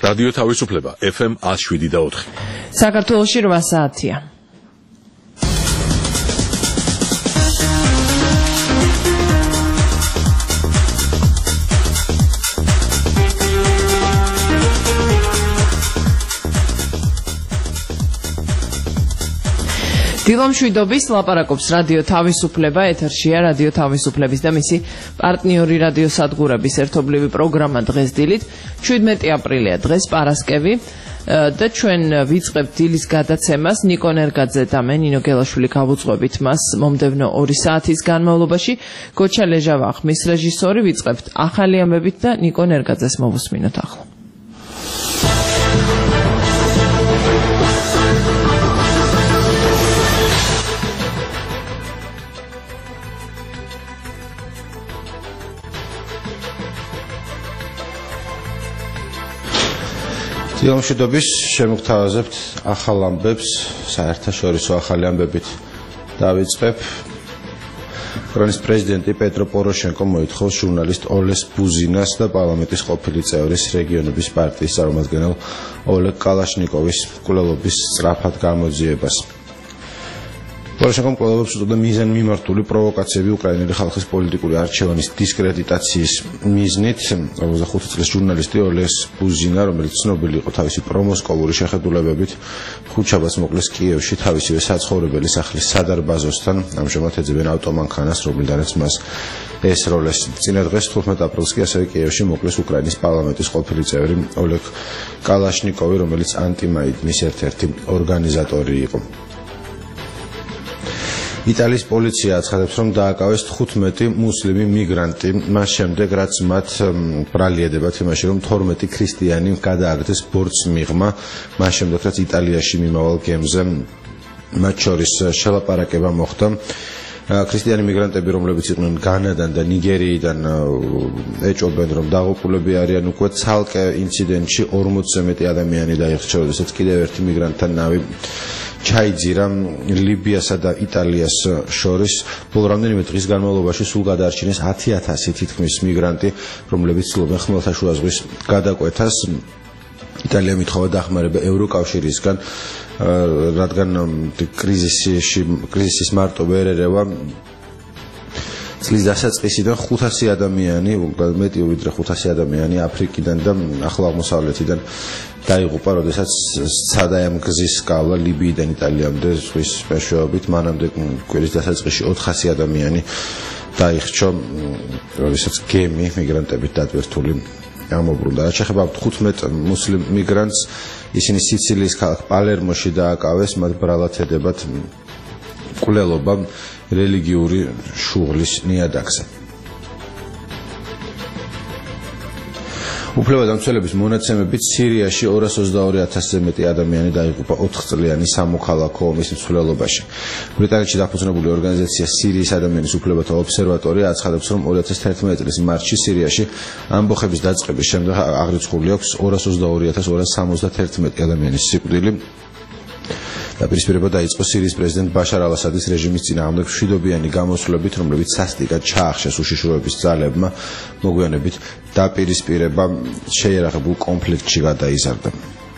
რადიო თავისუფლება FM 107.4. საქართველოში 8 საათია. დილომშვიდობის ლაპარაკობს რადიო თავისუფლება, ეთერშია რადიო თავისუფლების და მისი პარტნიორი რადიო სადგურების ერთობლივი პროგრამა დღეს დილით 17 აპრილია დღეს პარასკევი და ჩვენ ვიწყებთ დილის გადაცემას ნიკო ნერგაძე და მე ნინო გელაშვილი გავუძღვებით მას მომდევნო 2 საათის განმავლობაში. გოჩა ლეჟავა ხმის რეჟისორი, ვიწყებთ ახალი ამბებით და ნიკო ნერგაძეს მოვუსმინოთ ახლა. დილომშვიდობის შემოგთავაზებთ ახალ ამბებს, საერთაშორისო ახალი ამბებით დავიწყებ. უკრაინის პრეზიდენტი პეტრო პოროშენკო მოითხოვს ჟურნალისტ ოლეს ბუზინას და პარლამენტის ყოფილი წევრის რეგიონების პარტიის წარმომადგენელ ოლეგ კალაშნიკოვის მკვლელობის სწრაფად გამოძიებას. პოროშენკომ მკვლელობებს უწოდა მიზანმიმართული პროვოკაციები უკრაინელი ხალხის პოლიტიკური არჩევანის დისკრედიტაციის მიზნით. 45 წლის ჟურნალისტი ოლეს ბუზინა, რომელიც ცნობილი იყო თავისი პრომოსკოვური შეხედულებებით, ხუთშაბათს მოკლეს კიევში თავისივე საცხოვრებელი სახლის სადარბაზოსთან. ამჟამად ეძებენ ავტომანქანას, რომლიდანაც მას ესროლეს. წინა დღეს 15 აპრილს კი ასევე კიევში მოკლეს უკრაინის პარლამენტის ყოფილი წევრი ოლეგ კალაშნიკოვი, რომელიც ანტიმაიდნის ერთ-ერთი ორგანიზატორი იყო. იტალიის პოლიცია აცხადებს, რომ დააკავეს 15 მუსლიმი მიგრანტი, მას შემდეგ, რაც მათ ბრალია იმაში, რომ 12 ქრისტიანი გადააგდეს ბორცს მიღმა, მას შემდეგ, რაც იტალიაში მიმავალ გემზე მათ შორის შელაპარაკება მოხდა. ქრისტიანი მიგრანტები, რომლებიც იყვნენ განადან და ნიგერიიდან, ეჭობენ, რომ დაღუპულები არიან უკვე ცალკე ინციდენტში 40-ზე მეტი ადამიანი დაიხრჩა, როდესაც კიდევ ერთი მიგრანტთა ნავი ჩაიძირა ლიბიასა და იტალიას შორის. ბოლო რამდენიმე დღის განმავლობაში სულ გადაარჩინეს 10,000 თითქმის მიგრანტი, რომლებიც ცდილობენ ხმელთაშუა ზღვის გადაკვეთას. იტალია მითხოვა დახმარება ევროკავშირისგან, რადგან კრიზისის მარტო ვერ ერევა. წლის დასაწყისიდან 500 ადამიანი, მეტი ვიდრე 500 ადამიანი აფრიკიდან და ახლო აღმოსავლეთიდან დაიღუპა, როდესაც სცადა ამ გზის გავლა ლიბიიდან იტალიამდე ზღვის მეშვეობით. მანამდე კვირის დასაწყისში 400 ადამიანი დაიხრჩა, როდესაც გემი მიგრანტებით დატვირთული ამობრუნდა. რაც შეეხება 15 მუსლიმ მიგრანტს, ისინი სიცილიის ქალაქ პალერმოში დააკავეს, მათ ბრალად ედებათ მკვლელობა რელიგიური შუღლის ნიადაგზე. უფლებადამცველების მონაცემებით სირიაში 222,000-ზე მეტი ადამიანი დაიღუპა 4 წლიანი სამოქალაქო ომის მსვლელობაში. ბრიტანეთში დაფუძნებული ორგანიზაცია სირიის ადამიანის უფლებათა ობსერვატორია აცხადებს, რომ 2011 წლის მარტში სირიაში ამბოხების დაწყების შემდეგ აღრიცხული აქვს 222,271 ადამიანის სიკვდილი. დაპირისპირება დაიწყო სირიის პრეზიდენტ ბაშარ ალ-ასადის რეჟიმის წინააღმდეგ მშვიდობიანი გამოსვლებით, რომლებიც სასტიკად ჩაახშეს უშიშროების ძალებმა. მოგვიანებით დაპირისპირება შეიარაღებულ კონფლიქტში გადაიზარდა.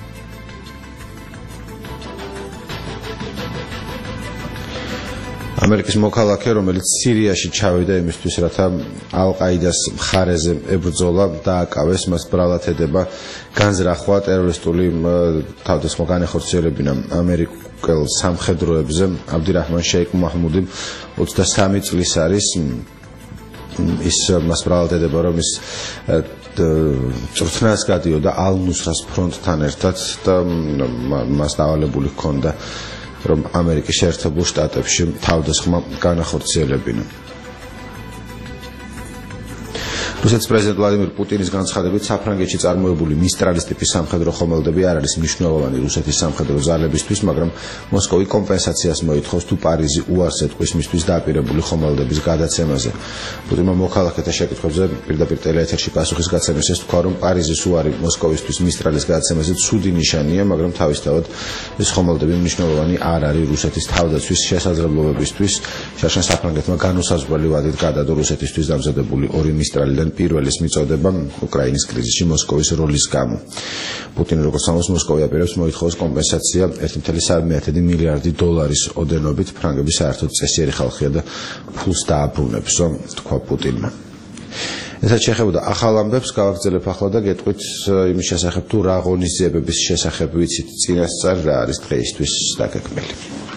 ამერიკის მოქალაქე, რომელიც სირიაში ჩავიდა იმისთვის, რათა ალ-ყაიდას მხარეზე ებრძოლა, დააკავეს, მას ბრალად ედება განზრახვა ტერორისტული თავდასხმა განახორციელებინა ამერიკელ სამხედროებზე. აბდირაჰმან შეიქ მაჰმუდი 23 წლის არის. ის მას ბრალად ედება, რომ ის წვრთნას გადიოდა ალ-ნუსრას ფრონტთან ერთად და მას დავალებული ჰქონდა, რომ ამერიკის შეერთებულ შტატებში თავდასხმა განახორციელებინა. რუსეთის პრეზიდენტ ვლადიმირ პუტინის განცხადებით, საფრანგეთში წარმოებული მისტრალის ტიპის სამხედრო ხომალდები არ არის მნიშვნელოვანი რუსეთის სამხედრო ძალებისთვის, მაგრამ მოსკოვი კომპენსაციას მოითხოვს, თუ პარიზი უარს ეთქვის მისთვის დააპირებული ხომალდების გადაცემაზე. პუტინმა მოქალაქეთა შეკითხვებზე პირდაპირ ტელეეთერში პასუხის გაცემის ეს თქვა, რომ პარიზის უარი მოსკოვისთვის მისტრალის გადაცემაზე ცუდი ნიშანია, მაგრამ თავისთავად ეს ხომალდები მნიშვნელოვანი არ არის რუსეთის თავდაცვის შესაძლებლობებისთვის. შარშან საფრანგეთმა განუსაზღვრელი ვადით გადადო რუსეთისთვის დამზადებული 2 მისტრალიდან პირველის მიწოდება უკრაინის კრიზისში მოსკოვის როლის გამო. პუტინი როგორც ამბობს მოსკოვი აპირებს მოითხოვოს კომპენსაცია 1.3 მილიარდი დოლარის ოდენობით, ფრანგები საერთოდ წესიერი ხალხია და ფულს დააბრუნებს, თქვა პუტინმა. ესაც შეეხებოდა ახალ ამბებს, გავაგრძელებ ახლა და გეტყვით იმის შესახებ თუ რა ღონისძიებების შესახებ ვიცით წინასწარ რა არის დღეისთვის დაგეგმილი.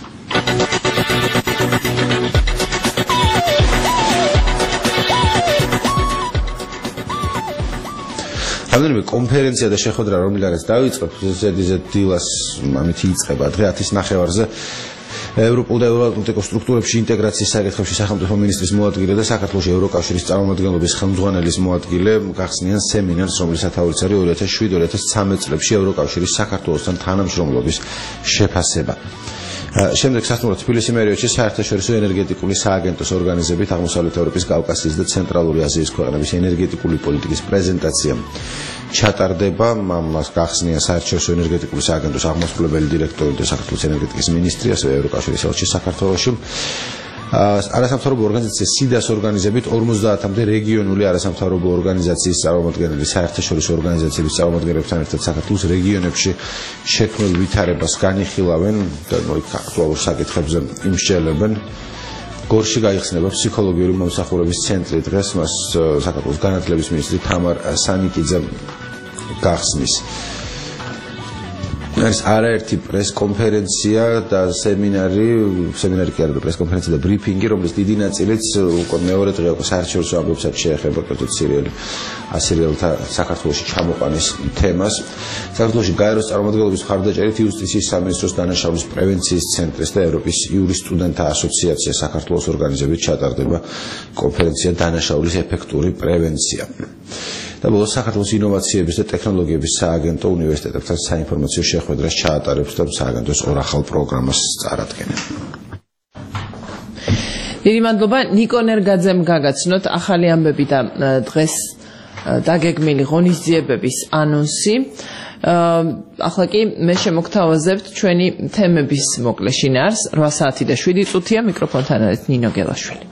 რამდენიმე კონფერენცია და შეხვედრა რომლითაც დავიწყებ ზედიზედ დილას ამით იწყება დღე 10:30-ზე ევროპულ და ევროატლანტიკურ სტრუქტურებში ინტეგრაციის საკითხებში სახელმწიფო მინისტრის მოადგილე და საქართველოს ევროკავშირის წარმომადგენლობის ხელმძღვანელის მოადგილე გახსნიან სემინარს, რომლის სათაურიც არის 2007-2013 წლებში ევროკავშირის საქართველოსთან თანამშრომლობის შეფასება. შემდეგ სასტუმრო თბილისის მერიოდში საერთაშორისო ენერგეტიკული სააგენტოს ორგანიზებით აღმოსავლეთ ევროპის, კავკასიის და ცენტრალური აზიის ქვეყნების ენერგეტიკული პოლიტიკის პრეზენტაცია ჩატარდება. მას გახსნიან საერთაშორისო ენერგეტიკული სააგენტოს აღმასრულებელი დირექტორი და საქართველოს ენერგეტიკის მინისტრი, ასევე ევროკავშირის ელჩი საქართველოში. არასამთავრობო ორგანიზაცია SIDA-ს ორგანიზებით 50-მდე რეგიონული არასამთავრობო ორგანიზაციის წარმომადგენელი საერთაშორისო ორგანიზაციების წარმომადგენლებთან ერთად საქართველოს რეგიონებში შექმნილ ვითარებას განიხილავენ და აქტუალურ საკითხებზე იმსჯელებენ. გორში გაიხსნება ფსიქოლოგიური მომსახურების ცენტრი, დღეს მას საქართველოს განათლების მინისტრი თამარ სანიკიძე გახსნის. არის არაერთი პრესკონფერენცია და სემინარი კი არა და პრესკონფერენცია და ბრიფინგი, რომლის დიდი ნაწილიც უკვე მეორე დღე უკვე საერთაშორისო ამბებსაც შეეხება, კერძოდ სირიელთა საქართველოში ჩამოყვანის თემას. საქართველოში გაეროს წარმომადგენლობის მხარდაჭერით იუსტიციის სამინისტროს დანაშაულის პრევენციის ცენტრის და ევროპის იურისტუდენტთა ასოციაცია საქართველოს ორგანიზებით ჩატარდება კონფერენცია დანაშაულის ეფექტური პრევენცია. და ბოლოს საქართველოს ინოვაციების და ტექნოლოგიების სააგენტო უნივერსიტეტებთან საინფორმაციო შეხვედრას ჩაატარებს და სააგენტოს ორ ახალ პროგრამას წარადგენენ. დიდი მადლობა ნიკო ნერგაძემ გაგაცნოთ ახალი ამბები და დღეს დაგეგმილი ღონისძიებების ანონსი. ახლა კი მე შემოგთავაზებთ ჩვენი თემების მოკლე შინაარს. 8 საათი და 7 წუთია, მიკროფონთან არის ნინო გელაშვილი.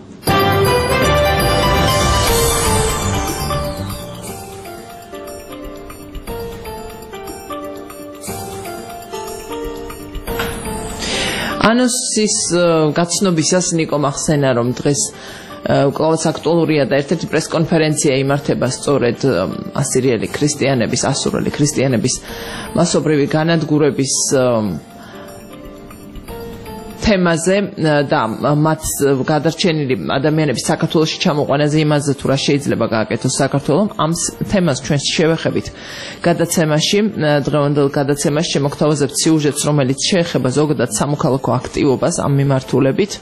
ანონსის გაცნობისას ნიკო მახსენა, რომ დღეს კლავაც აქტუალურია და ერთ-ერთი პრესკონფერენცია იმართება სწორედ ასირიელი ქრისტიანების მასობრივი განადგურების თემაზე და მათ გადარჩენილი ადამიანების საქართველოში ჩამოყვანაზე, იმაზე თუ რა შეიძლება გააკეთოს საქართველომ. ამ თემას ჩვენ შევეხებით გადაცემაში, დღევანდელ გადაცემაში შემოგთავაზებთ სიუჟეტს, რომელიც შეეხება ზოგადად სამოქალაქო აქტივობას ამ მიმართულებით.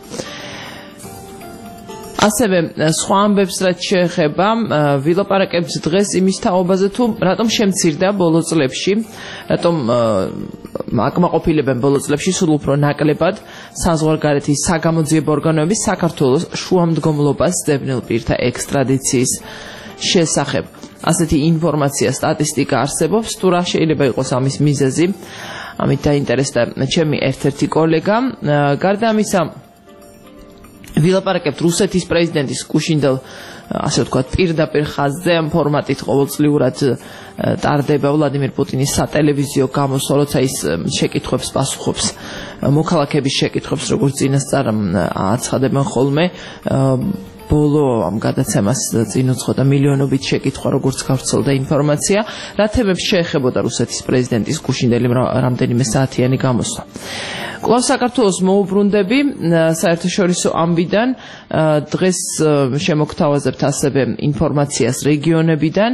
ასევე სხვა ამბებს რაც შეეხება ვილაპარაკებთ დღეს იმის თაობაზე თუ რატომ შემცირდა ბოლო წლებში, რატომ აკმაყოფილებენ ბოლო წლებში სულ უფრო ნაკლებად საზღვარგარეთის საგამოძიებო ორგანოების საქართველოს შუამდგომლობას ძებნილ პირთა ექსტრადიციის შესახებ. ასეთი ინფორმაცია, სტატისტიკა არსებობს, თუ რა შეიძლება იყოს ამის მიზეზი, ამით დაინტერესდა ჩემი ერთ-ერთი კოლეგა. გარდა ამისა, ვილაპარაკებთ რუსეთის პრეზიდენტის კუშინდელ, ასე ვთქვათ, პირდაპირ ხაზზე, ამ ფორმატით ყოველწლიურად ტარდება ვლადიმერ პუტინის სატელევიზიო გამოსვლა, როცა ის შეკითხვებს პასუხობს, მოქალაქეების შეკითხვებს, როგორც წინასწარ აცხადებენ ხოლმე. ბოლო ამ გადაცემას წინ უძღოდა მილიონობით შეკითხვა, როგორც გავრცელდა ინფორმაცია, რა თემებს შეეხებოდა რუსეთის პრეზიდენტის კუშინდელი რამდენიმე საათიანი გამოსვლა. კვლავ საქართველოს მოუბრუნდები საერთაშორისო ამბიდან, დღეს შემოგთავაზებთ ასევე ინფორმაციას რეგიონებიდან,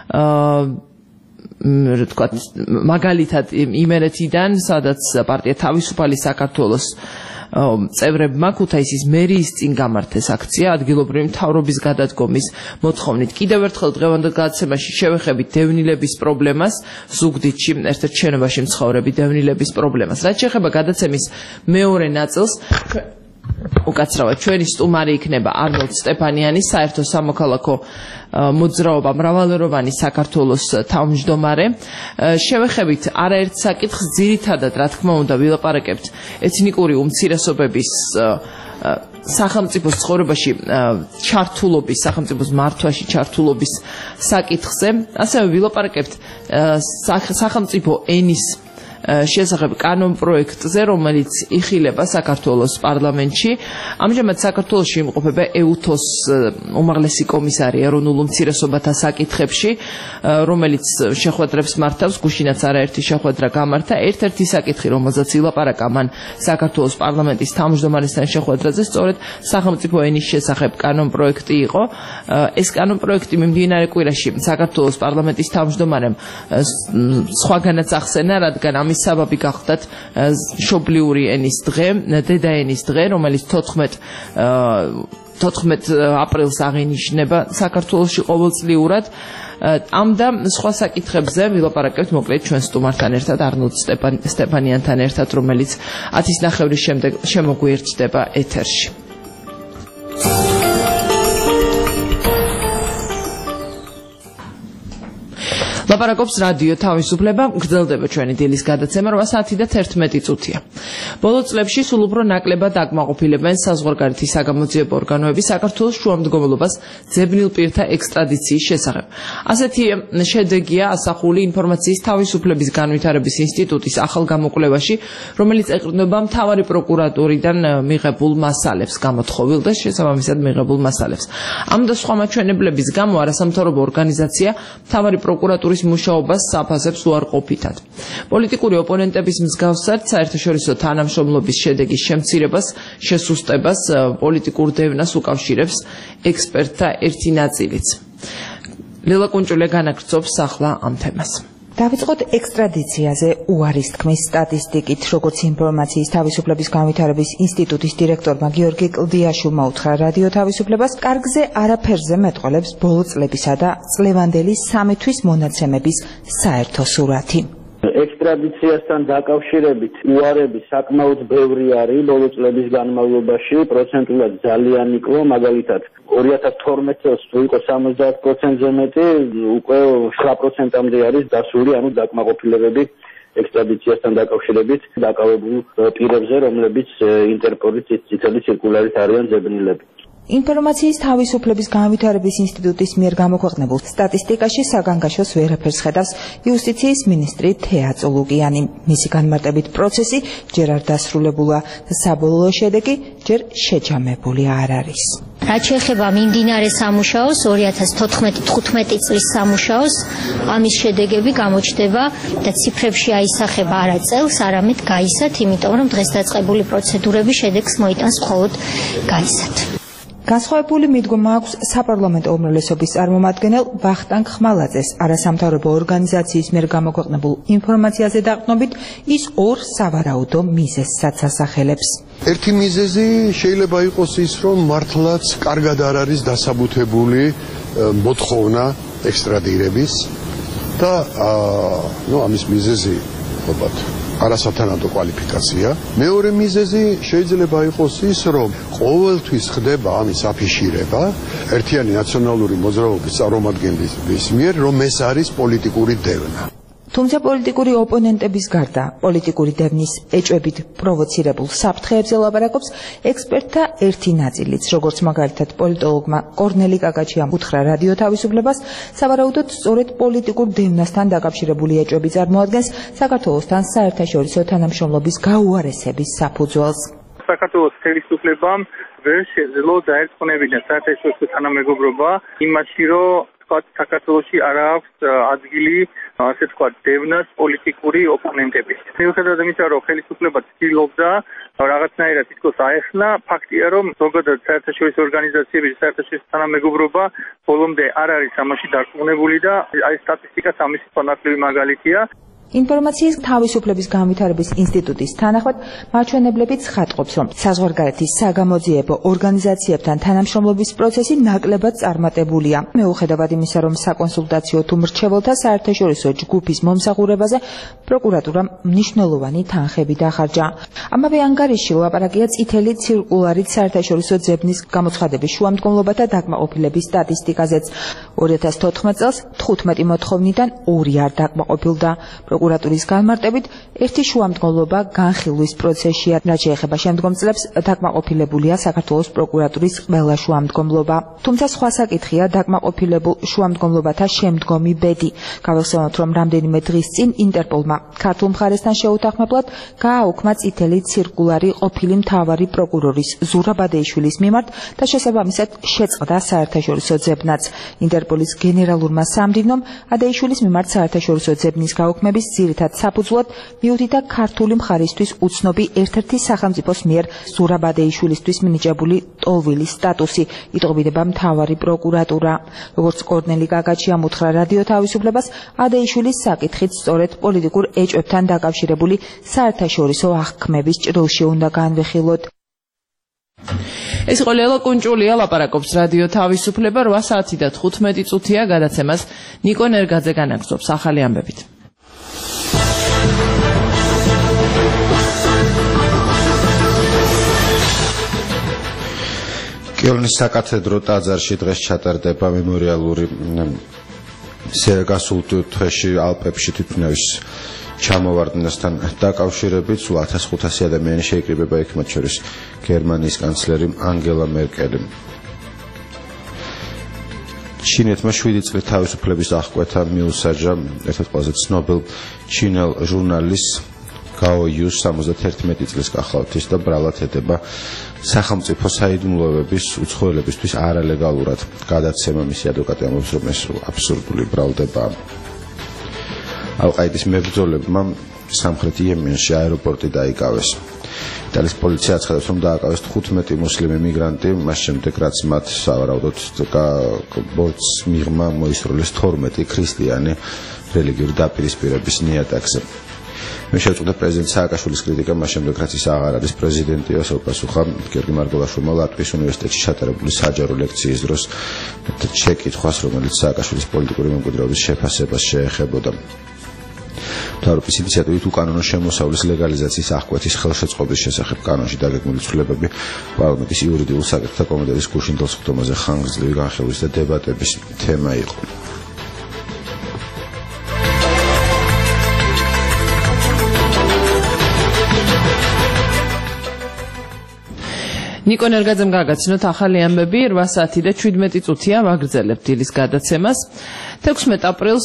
თქვათ, მაგალითად იმერეთიდან, სადაც პარტია თავისუფალი საქართველოს წევრებმა ქუთაისის მერიის წინ გამართეს აქცია ადგილობრივი მთავრობის გადადგომის მოთხოვნით. კიდევ ერთხელ დღევანდელ გადაცემაში შევეხებით დევნილების პრობლემას, ზუგდიდში ერთ-ერთ შენობაში მცხოვრები დევნილების პრობლემას. რაც შეეხება გადაცემის მეორე ნაწილს, უკაცრავად ჩვენი სტუმარი იქნება არნოლდ სტეფანიანი, საერთო სამოქალაქო მოძრაობა მრავალეროვანი საქართველოს თავმჯდომარე. შევეხებით არაერთ საკითხს, ძირითადად რა თქმა უნდა ვილაპარაკებთ ეთნიკური უმცირესობების სახელმწიფოს ცხოვრებაში ჩართულობის, სახელმწიფოს მართვაში ჩართულობის საკითხზე, ასევე ვილაპარაკებთ სახელმწიფო ენის შესახებ კანონპროექტზე, რომელიც იხილება საქართველოს პარლამენტში. ამჟამად საქართველოში იმყოფება EUTOS უმაღლესი კომისარი ეროვნულ უმცირესობათა საკითხებში, რომელიც შეხვედრებს მართავს, გუშინაც არაერთი შეხვედრა გამართა. ერთ-ერთი საკითხი, რომელზეც ილაპარაკა მან საქართველოს პარლამენტის თავმჯდომარესთან შეხვედრაზე, სწორედ სახელმწიფო ენის შესახებ კანონპროექტი იყო. ეს კანონპროექტი მიმდინარე კვირაში საქართველოს პარლამენტის თავმჯდომარემ სხვაგანაც ახსენა, რადგან ამის საბაბი გახდათ მშობლიური ენის დღე, დედა ენის დღე, რომელიც 14 აპრილს აღინიშნება საქართველოში ყოველწლიურად. ამ და სხვა საკითხებზე ვილაპარაკებთ მოკლედ ჩვენ სტუმართან ერთად, არნოლდ სტეფანიანთან ერთად, რომელიც 10:30 შემდეგ შემოგვიერთდება ეთერში. ლაპარაკობს რადიო თავისუფლება, გრძელდება ჩვენი დილის გადაცემა 8:11. ბოლო წლებში სულ უფრო ნაკლებად აკმაყოფილებენ საზღვარგარეთი საგამოძიებო ორგანოები საქართველოს შუამდგომლობას ძებნილ პირთა ექსტრადიციის შესახებ. ასეთი შედეგია ასახული ინფორმაციის თავისუფლების განვითარების ინსტიტუტის ახალ გამოკვლევაში, რომელიც ეყრდნობა მთავარი პროკურატურიდან მიღებულ მასალებს, გამოთხოვილ და შესაბამისად მიღებულ მასალებს. ამ და სხვა მაჩვენებლების გამო არასამთავრობო ორგანიზაცია მთავარი პროკურატურის მუშაობას საფასებს უარყოფითად. პოლიტიკური ოპონენტების მსგავსად საერთაშორისო თანამშრომლობის შედეგის შემცირებას, შესუსტებას, პოლიტიკურ დევნას უკავშირებს ექსპერტთა ერთი ნაწილიც. ლელა კუნჭულე განაგრძობს ახლა ამ თემას. დავიწყოთ ექსტრადიციაზე უარის თქმის სტატისტიკით, როგორც ინფორმაციის თავისუფლების განვითარების ინსტიტუტის დირექტორმა გიორგი კლდიაშვილმა უთხრა რადიო თავისუფლებას, კარგზე არაფერზე მეტყველებს ბოლო წლებისა და წლევანდელი 3 თვის მონაცემების საერთო სურათი. ექსტრადიციასთან დაკავშირებით უარები საკმაოდ ბევრი არის ბოლო წლების განმავლობაში, პროცენტულად ძალიან იკლო, მაგალითად 2012 წელს თუ იყო 70%-ზე მეტი, უკვე 7%-მდე არის დასული, ანუ დაკმაყოფილებები ექსტრადიციასთან დაკავშირებით დაკავებულ პირებზე, რომლებიც ინტერპოლის წითელი ციρკულარით არიან ძებნილები. ინფორმაციის თავისუფლების განვითარების ინსტიტუტის მიერ გამოქვეყნებულ სტატისტიკაში საგანგაშოს ვერაფერს ხედავს იუსტიციის მინისტრი თეა წულუკიანი. მისი განმარტებით პროცესი ჯერ არ დასრულებულა და საბოლოო შედეგი ჯერ შეჯამებული არ არის. რაც შეეხება მიმდინარე სამუშაოს 2014-15 წლის სამუშაოს, ამის შედეგები გამოჩნდება და ციფრებში აისახება არა წელს, არამედ გაისად, იმიტომ რომ დღეს დაწყებული პროცედურები შედეგს მოიტანს მხოლოდ გაისად. განსხვავებული მიდგომა აქვს საპარლამენტო უმრავლესობის წარმომადგენელ ვახტანგ ხმალაძეს. არასამთავრობო ორგანიზაციის მიერ გამოქვეყნებულ ინფორმაციაზე დაყრდნობით, ის ორ სავარაუდო მიზეზსაც ასახელებს. ერთი მიზეზი შეიძლება იყოს ის, რომ მართლაც კარგად არ არის დასაბუთებული მოთხოვნა ექსტრადირების და ამის მიზეზი ალბათ არასათანადო კვალიფიკაცია. მეორე მიზეზი შეიძლება იყოს ის, რომ ყოველთვის ხდება ამის აფიშირება ერთიანი ნაციონალური მოძრაობის წარმომადგენლების მიერ, რომ ეს არის პოლიტიკური დევნა. თუმცა პოლიტიკური ოპონენტების გარდა პოლიტიკური დევნის ეჭვებით პროვოცირებულ საფრთხეებზე ლაპარაკობს ექსპერტთა ერთი ნაწილიც, როგორც მაგალითად პოლიტოლოგმა კორნელი კაკაჩიამ უთხრა რადიო თავისუფლებას, სავარაუდოდ სწორედ პოლიტიკურ დევნასთან დაკავშირებული ეჭვები წარმოადგენს საქართველოსთან საერთაშორისო თანამშრომლობის გაუარესების საფუძველს. საქართველოს ხელისუფლებამ ვერ შეძლო დაერწყმევინა საერთაშორისო თანამეგობრობა იმაში, რომ საქართველოში არ აქვს ადგილი, ასე ვთქვათ, დევნას პოლიტიკური ოპონენტების. მიუხედავად იმისა, რომ ხელისუფლება ცდილობდა რაღაცნაირად თითქოს აეხსნა, ფაქტია, რომ ზოგადად საერთაშორისო ორგანიზაციების, საერთაშორისო თანამეგობრობა ბოლომდე არ არის ამაში დარწმუნებული და აი სტატისტიკაც ამის ფონაკლივი მაგალითია. ინფორმაციის თავისუფლების განვითარების ინსტიტუტის თანახმად მაჩვენებლები ცხადყოფს, რომ საზღვარგარეთის საგამოძიებო ორგანიზაციებთან თანამშრომლობის პროცესი ნაკლებად წარმატებულია. მიუხედავად იმისა, რომ საკონსულტაციო თუ მრჩეველთა საერთაშორისო ჯგუფის მომსახურებაზე პროკურატურამ მნიშვნელოვანი თანხები დახარჯა. ამავე ანგარიშში ლაპარაკია წითელი ციркуლარით საერთაშორისო ძებნის გამოცხადების შუამდგომლობათა დაკმაყოფილების სტატისტიკაზეც. 2014 წელს 15 მოთხოვნიდან 2 არ დაკმაყოფილდა. პროკურატურის განმარტებით, ერთი შუამდგომლობა განხილვის პროცესშია, რაც შეეხება შემდგომ წლებს დაკმაყოფილებულია საქართველოს პროკურატურის ყველა შუამდგომლობა. თუმცა სხვა საკითხია დაკმაყოფილებულ შუამდგომლობათა შემდგომი ბედი. გავიხსენოთ, რომ რამდენიმე დღის წინ ინტერპოლმა ქართულ მხარესთან შეუთანხმებლად გააუქმა წითელი ცირკულარი ყოფილი მთავარი პროკურორის ზურაბ ადეიშვილის მიმართ და შესაბამისად შეწყდა საერთაშორისო ძებნაც. ინტერპოლის გენერალურმა სამდივნომ ადეიშვილის მიმართ საერთაშორისო ძებნის გაუქმების ძირითად საფუძვლად მიუთითა ქართული მხარისთვის უცნობი ერთ-ერთი სახელმწიფოს მიერ ზურაბ ადეიშვილისთვის მინიჭებული ტოლვილის სტატუსი, იტყობინება მთავარი პროკურატურა. როგორც კორნელი გაგაჩია უთხრა რადიო თავისუფლებას, ადეიშვილის საკითხით სწორედ პოლიტიკურ ეჭვებთან დაკავშირებული საერთაშორისო აღქმების ჭრილში უნდა განვიხილოთ. ეს იყო ლელა კუნჭულია, ლაპარაკობს რადიო თავისუფლება, 8 საათი და 15 წუთია გადაცემას ნიკო ნერგაძე განაგზობს ახალი ამბებით. კიოლნის საკათედრო ტაძარში დღეს ჩატარდება მემორიალური გასულ თვეში ალპებში თვითმფრინავის ჩამოვარდნასთან დაკავშირებით სულ 1500 ადამიანი შეიკრიბება იქ, მათ შორის გერმანიის კანცლერი ანგელა მერკელი. ჩინეთმა 7 წლით თავისუფლების აღკვეთა მიუსაჯა ერთ-ერთ ყველაზე ცნობილ ჩინელ ჟურნალის გაო იუს 71 წლის გახლავთის და ბრალად ედება სახელმწიფო საიდუმლოების უცხოელებისთვის არალეგალურად გადაცემა. მისი ადვოკატი ამბობს, რომ ეს აბსურდული ბრალდებაა. ალ-ყაიდის მებრძოლებმა სამხრეთ იემენში აეროპორტი დაიკავეს. იტალიის პოლიცია აცხადებს, რომ დააკავეს 15 მუსლიმი მიგრანტი, მას შემდეგ რაც მათ სავარაუდოდ ბორცს მიღმა მოისროლეს 12 ქრისტიანი რელიგიური დაპირისპირების ნიადაგზე. მე შევწყვეტ პრეზიდენტ სააკაშვილის კრიტიკა მას შემდეგ, რაც ის აღარ არის პრეზიდენტი, ასე უპასუხა გიორგი მარგველაშვილმა ლატვიის უნივერსიტეტში ჩატარებული საჯარო ლექციის დროს შეკითხვას, რომელიც სააკაშვილის პოლიტიკური მემკვიდრეობის შეფასებას შეეხებოდა. მთავრობის ინიციატივით უკანონო შემოსავლის ლეგალიზაციის აღკვეთის ხელშეწყობის შესახებ კანონში დაგეგმილი ცვლილებები პარლამენტის იურიდიულ საკითხთა კომიტეტის გუშინ თელსხდომაზე ხანგრძლივი განხილვის და დებატების თემა იყო. ნიკო ნერგაძემ გაგაცნოთ ახალი ამბები, 8 საათი და 17 წუთია ვაგრძელებთ დილის გადაცემას. 16 აპრილს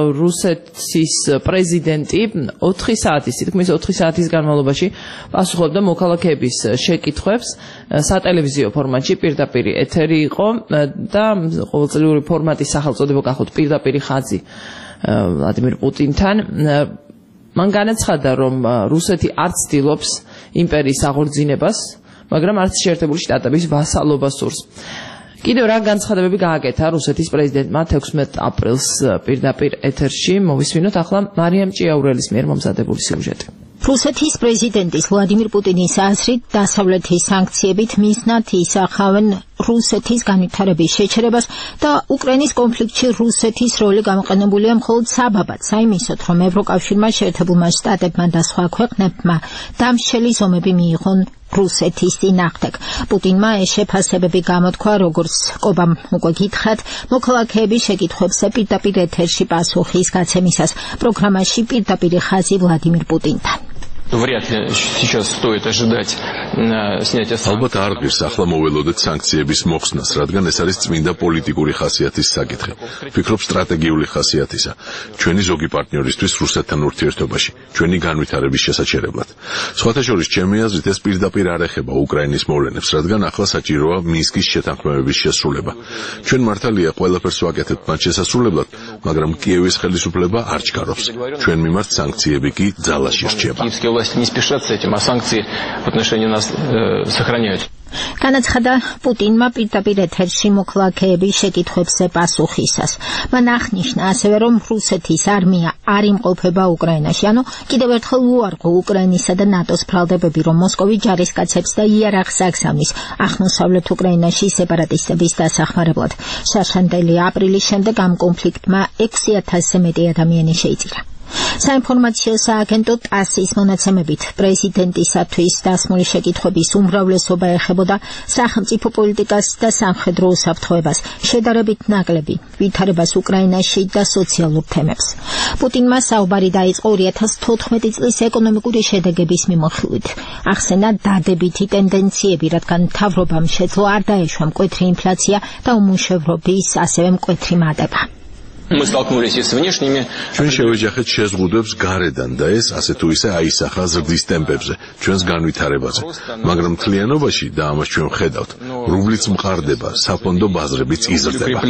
რუსეთის პრეზიდენტი 4 საათის, თითქმის 4 საათის განმავლობაში პასუხობდა მოქალაქეების შეკითხვებს. სატელევიზიო ფორმატში პირდაპირ ეთერი იყო და ყოველწლიური ფორმატის სახელწოდება გახოთ პირდაპირი ხაზი ვლადიმირ პუტინთან. მან განაცხადა, რომ რუსეთი არ ცდილობს იმპერიის აღორძინებას, მაგრამ არც შეერთებული შტატების ვასალობას სურს. კიდევ რა განცხადებები გააკეთა რუსეთის პრეზიდენტმა 16 აპრილს პირდაპირ ეთერში, მოვისმინოთ ახლა მარიამ ჭიაურელის მიერ მომზადებული სიუჟეტი. რუსეთის პრეზიდენტის ვლადიმირ პუტინის აზრით, დასავლეთის სანქციებით მიზნად ისახავენ რუსეთის განვითარების შეჩერებას და უკრაინის კონფლიქტში რუსეთის როლი გამოყენებულია მხოლოდ საბაბად, საიმისოდ, რომ ევროკავშირმა, შეერთებულმა შტატებმა და სხვა ქვეყნებმა დამსჯელი ზომები მიიღონ რუსეთის წინააღმდეგ. პუტინმა ეს შეფასებები გამოთქვა, როგორც კობამ უკვე გითხრათ, მოქალაქეების შეკითხვებზე პირდაპირ ეთერში პასუხის გაცემისას პროგრამაში პირდაპირი ხაზი ვლადიმირ პუტინთან. Вряд ли сейчас стоит ожидать снятия санкций. ალბათ არ ღირს ახლა მოველოდეთ სანქციების მოხსნას, რადგან ეს არის წმინდა პოლიტიკური ხასიათის საკითხი. ვფიქრობ სტრატეგიული ხასიათისა. ჩვენი ზოგი პარტნიორისთვის რუსეთთან ურთიერთობაში, ჩვენი განვითარების შესაჩერებლად. სხვათა შორის, ჩემი აზრით, ეს პირდაპირ არ ეხება უკრაინის მოვლენებს, რადგან ახლა საჭიროა მინსკის შეთანხმებების შესრულება. ჩვენ მართალია ყველაფერს ვაკეთებთ მათ შესასრულებლად, მაგრამ კიევის ხელისუფლება არ ჩქარობს. ჩვენ მიმართ სანქციები კი ძალაში რჩება. Власти не спешат с этим, а санкции в отношении нас сохраняют. განაცხადა პუტინმა პირდაპირ ეთერში მოქალაქეების შეკითხვებზე პასუხისას. მან აღნიშნა ასევე, რომ რუსეთის არმია არ იმყოფება უკრაინაში, ანუ კიდევ ერთხელ უარყო უკრაინისა და ნატოს ბრალდებები, რომ მოსკოვი ჯარისკაცებს და იარაღს აგზავნის აღმოსავლეთ უკრაინაში სეპარატისტების დასახმარებლად. შარშანდელი აპრილის შემდეგ ამ კონფლიქტმა 6000-ზე მეტი ადამიანი შეიწირა. საინფორმაციო სააგენტო TASS-ის მონაცემებით პრეზიდენტისათვის დასმული შეკითხვების უმრავლესობა ეხებოდა სახელმწიფო პოლიტიკას და სამხედრო უსაფრთხოებას, შედარებით ნაკლები ვითარებას უკრაინაში და სოციალურ თემებს. პუტინმა საუბარი დაიწყო 2014 წლის ეკონომიკური შედეგების მიმოხილვით. ახსენა დადებითი ტენდენციები, რადგან მთავრობამ შეძლო არ დაეშვა მკვეთრი ინფლაცია და უმუშევრობის, ასევე მკვეთრი მატება. Мы столкнулись и с внешними. ჩვენ შევეჯახეთ შეზღუდვებს გარედან და ეს ასე თუ ისე აისახა ზრდის ტემპებზე, ჩვენს განვითარებაზე. მაგრამ მთლიანობაში და ამას ჩვენ ვხედავთ, რუბლიც მყარდება, საფონდო ბაზრებიც იზრდება.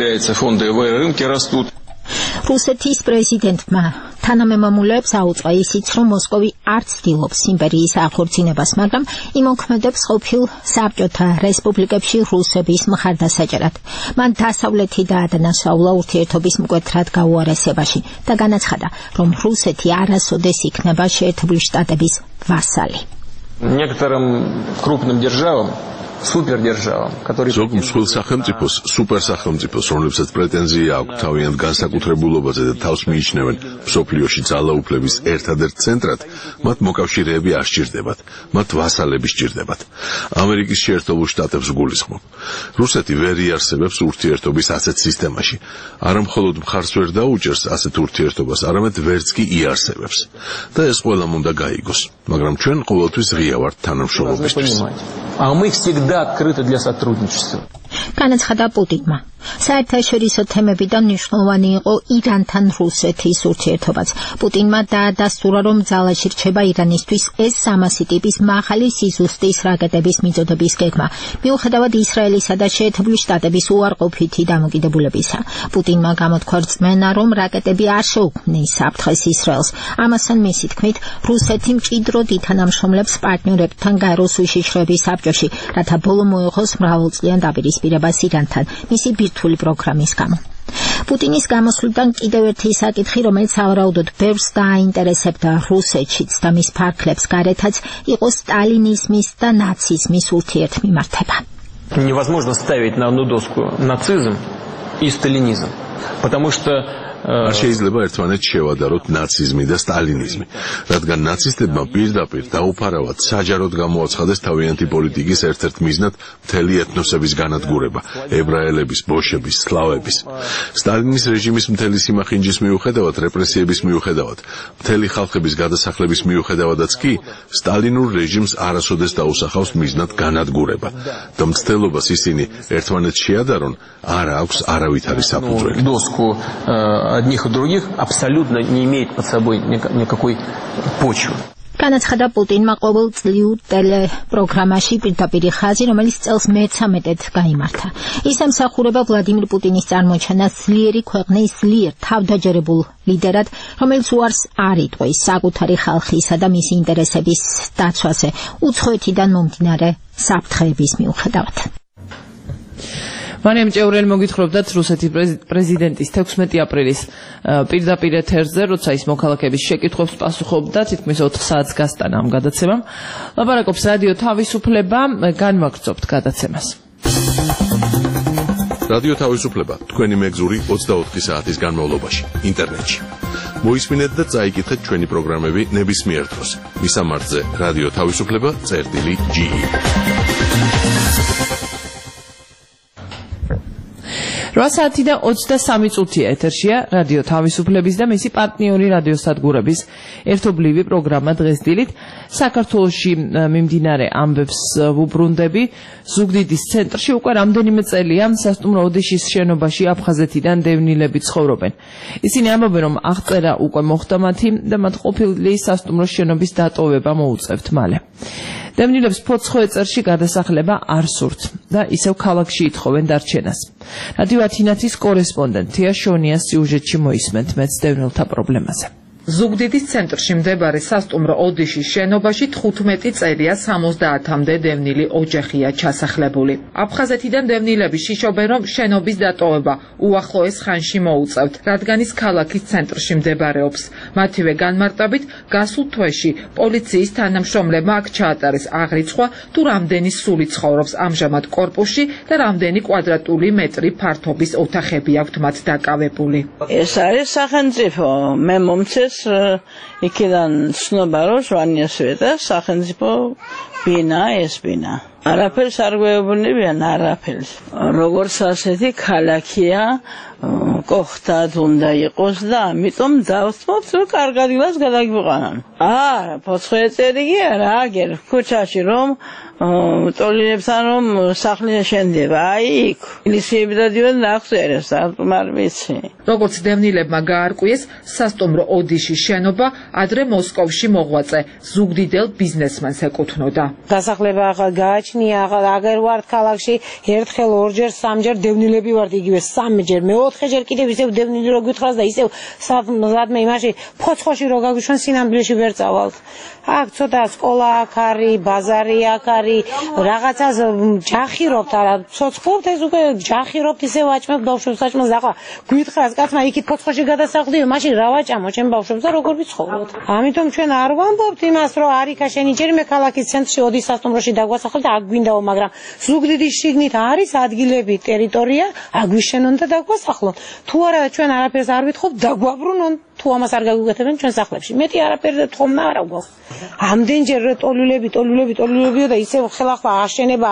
რუსეთის პრეზიდენტმა თანამემამულეებს აუწყა ისიც, რომ მოსკოვი არ ცდილობს იმპერიის აღორძინებას, მაგრამ იმოქმედებს ყოფილ საბჭოთა რესპუბლიკებში რუსების მხარდასაჭერად. მან დასავლეთი დაადანაშაულა ურთიერთობის მკვეთრად გაუარესებაში და განაცხადა, რომ რუსეთი არასოდეს იქნება შეერთებული შტატების ვასალი. Некоторым крупным державам супердержавам, которые ზოგ მსხვილ სახელმწიფოს, სუპერსახელმწიფოს, რომლებსაც პრეტენზია აქვს თავიანთ განსაკუთრებულობაზე და თავს მიიჩნევენ მსოფლიოში ძალაუფლების ერთადერთ ცენტრად, მათ მოკავშირეები არ სჭირდებათ, მათ ვასალები სჭირდებათ. ამერიკის შეერთებულ შტატებს გულისხმობ. რუსეთი ვერ იარსებებს ურთიერთობის ასეთ სისტემაში. არა მხოლოდ მხარს ვერ დაუჭერს ასეთ ურთიერთობას, არამედ ვერც კი იარსებებს. და ეს ყველამ უნდა გაიგოს, მაგრამ ჩვენ ყოველთვის ღია ვართ თანამშრომლობისთვის. А мы всегда открыты для сотрудничества. განაცხადა პუტინმა. საერთაშორისო თემებიდან მნიშვნელოვანი იყო ირანთან რუსეთის ურთიერთობაც. პუტინმა დაადასტურა, რომ ძალაში რჩება ირანისთვის S-300 ტიპის მაღალი სიზუსტის რაკეტების მიწოდების გეგმა, მიუხედავად ისრაელისა და შეერთებული შტატების უარყოფითი დამოკიდებულებისა. პუტინმა გამოთქვა რწმენა, რომ რაკეტები არ შეუქმნის საფრთხეს ისრაელს. ამასთან მისი თქმით, რუსეთი მჭიდროდ ითანამშრომლებს პარტნიორებთან გაეროს უშიშროების საბჭოში, რათა ბოლო მოეღოს მრავალწლიან დაპირისპირებას ირანთან, მისი ბირთვული პროგრამის გამო. პუტინის გამოსვლიდან კიდევ ერთი საკითხი, რომელიც ავარაუდოდ ბევრს დააინტერესებდა რუსეთშიც და მის ფარგლებს გარეთაც, იყო სტალინიზმის და ნაციზმის ურთიერთმიმართება. Невозможно ставить на одну доску нацизм и сталинизм, потому что არ შეიძლება ერთმანეთს შევადაროთ ნაციზმი და სტალინიზმი, რადგან ნაცისტებმა პირდაპირ დაუფარავად საჯაროდ გამოაცხადეს თავიანთი პოლიტიკის ერთ-ერთ მიზნად მთელი ეთნოსების განადგურება, ებრაელების, ბოშების, სლავების. სტალინის რეჟიმის მთელი სიმახინჯის მიუხედავად, რეპრესიების მიუხედავად, მთელი ხალხების გადასახლების მიუხედავადაც კი, სტალინურ რეჟიმს არასოდეს დაუსახავს მიზნად განადგურება. და მცდელობას ისინი ერთმანეთს შეადარონ, არ აქვს არავითარი საფუძველი. одних и других абсолютно не имеет под собой никакой почвы. განაცხადა პუტინმა ყოველწლიურ ტელეპროგრამაში პირდაპირი ხაზი, რომელიც წელს მე-13-ად გაიმართა. ის ემსახურება ვლადიმირ პუტინის წარმოჩენას ძლიერი ქვეყნის ძლიერ თავდაჯერებულ ლიდერად, რომელიც უარს არ იტყვის საკუთარი ხალხისა და მისი ინტერესების დაცვაზე, უცხოეთიდან მომდინარე საფრთხეების მიუხედავად. მარიამ ჭეურელი მოგითხრობდათ რუსეთის პრეზიდენტის 16 აპრილის პირდაპირ ეთერზე, როცა ის მოქალაქეების შეკითხვებს პასუხობდა, თითქმის 4 საათს გასტანა ამ გადაცემამ. ლაპარაკობს რადიო თავისუფლება, განვაგრძობთ გადაცემას. რადიო თავისუფლება, თქვენი მეგზური 24 საათის განმავლობაში, ინტერნეტში. მოისმინეთ და წაიკითხეთ ჩვენი პროგრამები ნებისმიერ დროს. მისამართზე რადიო თავისუფლება.ge. საათი და 23 წუთია ეთერშია რადიო თავისუფლების და მისი პარტნიორი რადიოსადგურების ერთობლივი პროგრამა დღეს დილით. საქართველოში მიმდინარე ამბებს ვუბრუნდები. ზუგდიდის ცენტრში უკვე რამდენიმე წელია სასტუმრო ოდიშის შენობაში აფხაზეთიდან დევნილები ცხოვრობენ. ისინი ამბობენ, რომ აღწერა უკვე მოხდა მათი და მათ ყოფილი სასტუმროს შენობის დატოვება მოუწევთ მალე. დევნილებს ფოცხო ეწერში გადასახლება არ სურთ და ისევ ქალაქში ითხოვენ დარჩენას. რადიო ათინათის კორესპონდენტია შონია სიუჟეტში მოისმენთ მეც დევნილთა პრობლემაზე. ზუგდიდის ცენტრში მდებარე სასტუმრო ოდიშის შენობაში 15 წელია 70-მდე დევნილი ოჯახია ჩასახლებული. აფხაზეთიდან დევნილები შიშობენ, რომ შენობის დატოვება უახლოეს ხანში მოუწევთ, რადგან ის ქალაქის ცენტრში მდებარეობს. მათივე განმარტებით, გასულ თვეში პოლიციის თანამშრომლებმა აქ ჩაატარეს აღრიცხვა, თუ რამდენი სული ცხოვრობს ამჟამად კორპუსში და რამდენი კვადრატული მეტრი ფართობის ოთახები აქვთ მათ დაკავებული. ეს არის სახელმწიფო, მე მომცეს იქიდან ცნობა რომ შვანიასვეტა სახელმწიფო ბინა ეს ბინა არაფერს არ გვეუბნებიან არაფერს როგორც ასეთი ქალაქია კოხტად უნდა იყოს და ამიტომ დავსწრებთ რომ კარგად გილას გადაგიყვანან არა ფოცხეწერი კი არა აგერ ქუჩაში რომ ტოლინებთან რომ სახლი შენდება აი იქ ინიციები დადიოდნენ ახსერეს არ ვიცი როგორც დევნილებმა გაარკვიეს სასტუმრო ოდიშის შენობა ადრე მოსკოვში მოღვაწე ზუგდიდელ ბიზნესმენს ეკუთვნოდა დასახლება ახლა გააჩნია აგერ ვართ ქალაქში ერთხელ ორჯერ სამჯერ დევნილები ვართ იგივე სამჯერ მეოთხეჯერ კიდევ ისევ დევნილი რო გითხრას და ისევ სადმე იმაში ფოცხოში რო გაგვიშვენ სინამდვილეში ვერ წავალთ აქ ცოტა სკოლა აქ არის ბაზარი აქ არის რაღაცას ჯახირობთ არა ცოცხლობთ ეს უკვე ჯახირობთ ისევ აჭმევთ ბავშვებს აჭმევთ ახლა გითხრას კაცმა იქით ფოცხოში გადასახლდიო მაშინ რა ვაჭამო ჩემ ბავშვებს და როგორ ვიცხოვროთ ამიტომ ჩვენ არ ვამბობთ იმას რომ არიქა შენი ჯერ მე ქალაქის ცენტრში ოდის სასტუმროში დაგვასახლე და აქ გვინდაო მაგრამ ზუგდიდის შიგნით არის ადგილები ტერიტორია აგვიშენონ და დაგვასახლონ თუ არა ჩვენ არაფერს არ ვითხოვთ დაგვაბრუნონ თუ ამას არ გაგვიკეთებენ ჩვენ სახლებში მეტი არაფერზე თხოვნა არა გვაქვს ამდენჯერ ტოლულები და ისევ ხელახლა აშენება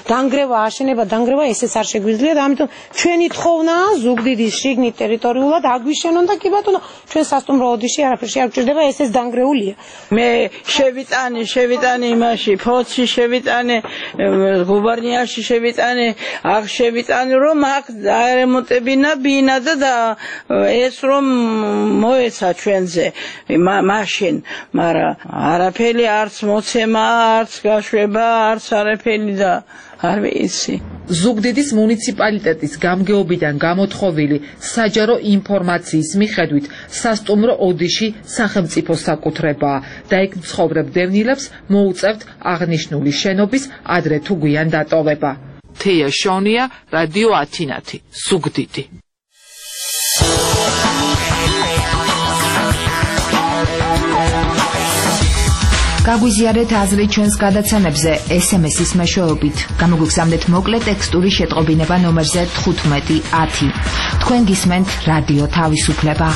დანგრევა ესეც არ შეგვიძლია და ამიტომ ჩვენი თხოვნა ზუგდიდის შიგნით ტერიტორიულად აგვიშენონ და კი ბატონო ჩვენ სასტუმრო ოდიში არაფერში არ გვჭირდება ესეც დანგრეულია მე შევიტანე იმაში ფოთში შევიტანე გუბერნიაში შევიტანე აქ შევიტანე რომ აქ დაერემონტებინა ბინა და ეს რომ მოეცა ჩვენზე მაშინ მაგრამ არაფერი არც მოცემა არც გაშვება არც არაფერი და არ ვიცი ზუგდიდის მუნიციპალიტეტის გამგეობიდან გამოთხოვილი საჯარო ინფორმაციის მიხედვით სასტუმრო ოდიში სახელმწიფო საკუთრებაა და იქ მცხოვრებ დევნილებს მოუწევთ აღნიშნული შენობის ადრე თუ გვიან დატოვება თეა შონია რადიო ათინათი ზუგდიდი გაგვიზიარეთ აზრი ჩვენს გადაცემებზე SMS-ის მეშვეობით. გამოგვიგზავნეთ მოკლე ტექსტური შეტყობინება ნომერზე 1510. თქვენ გისმენთ რადიო თავისუფლება.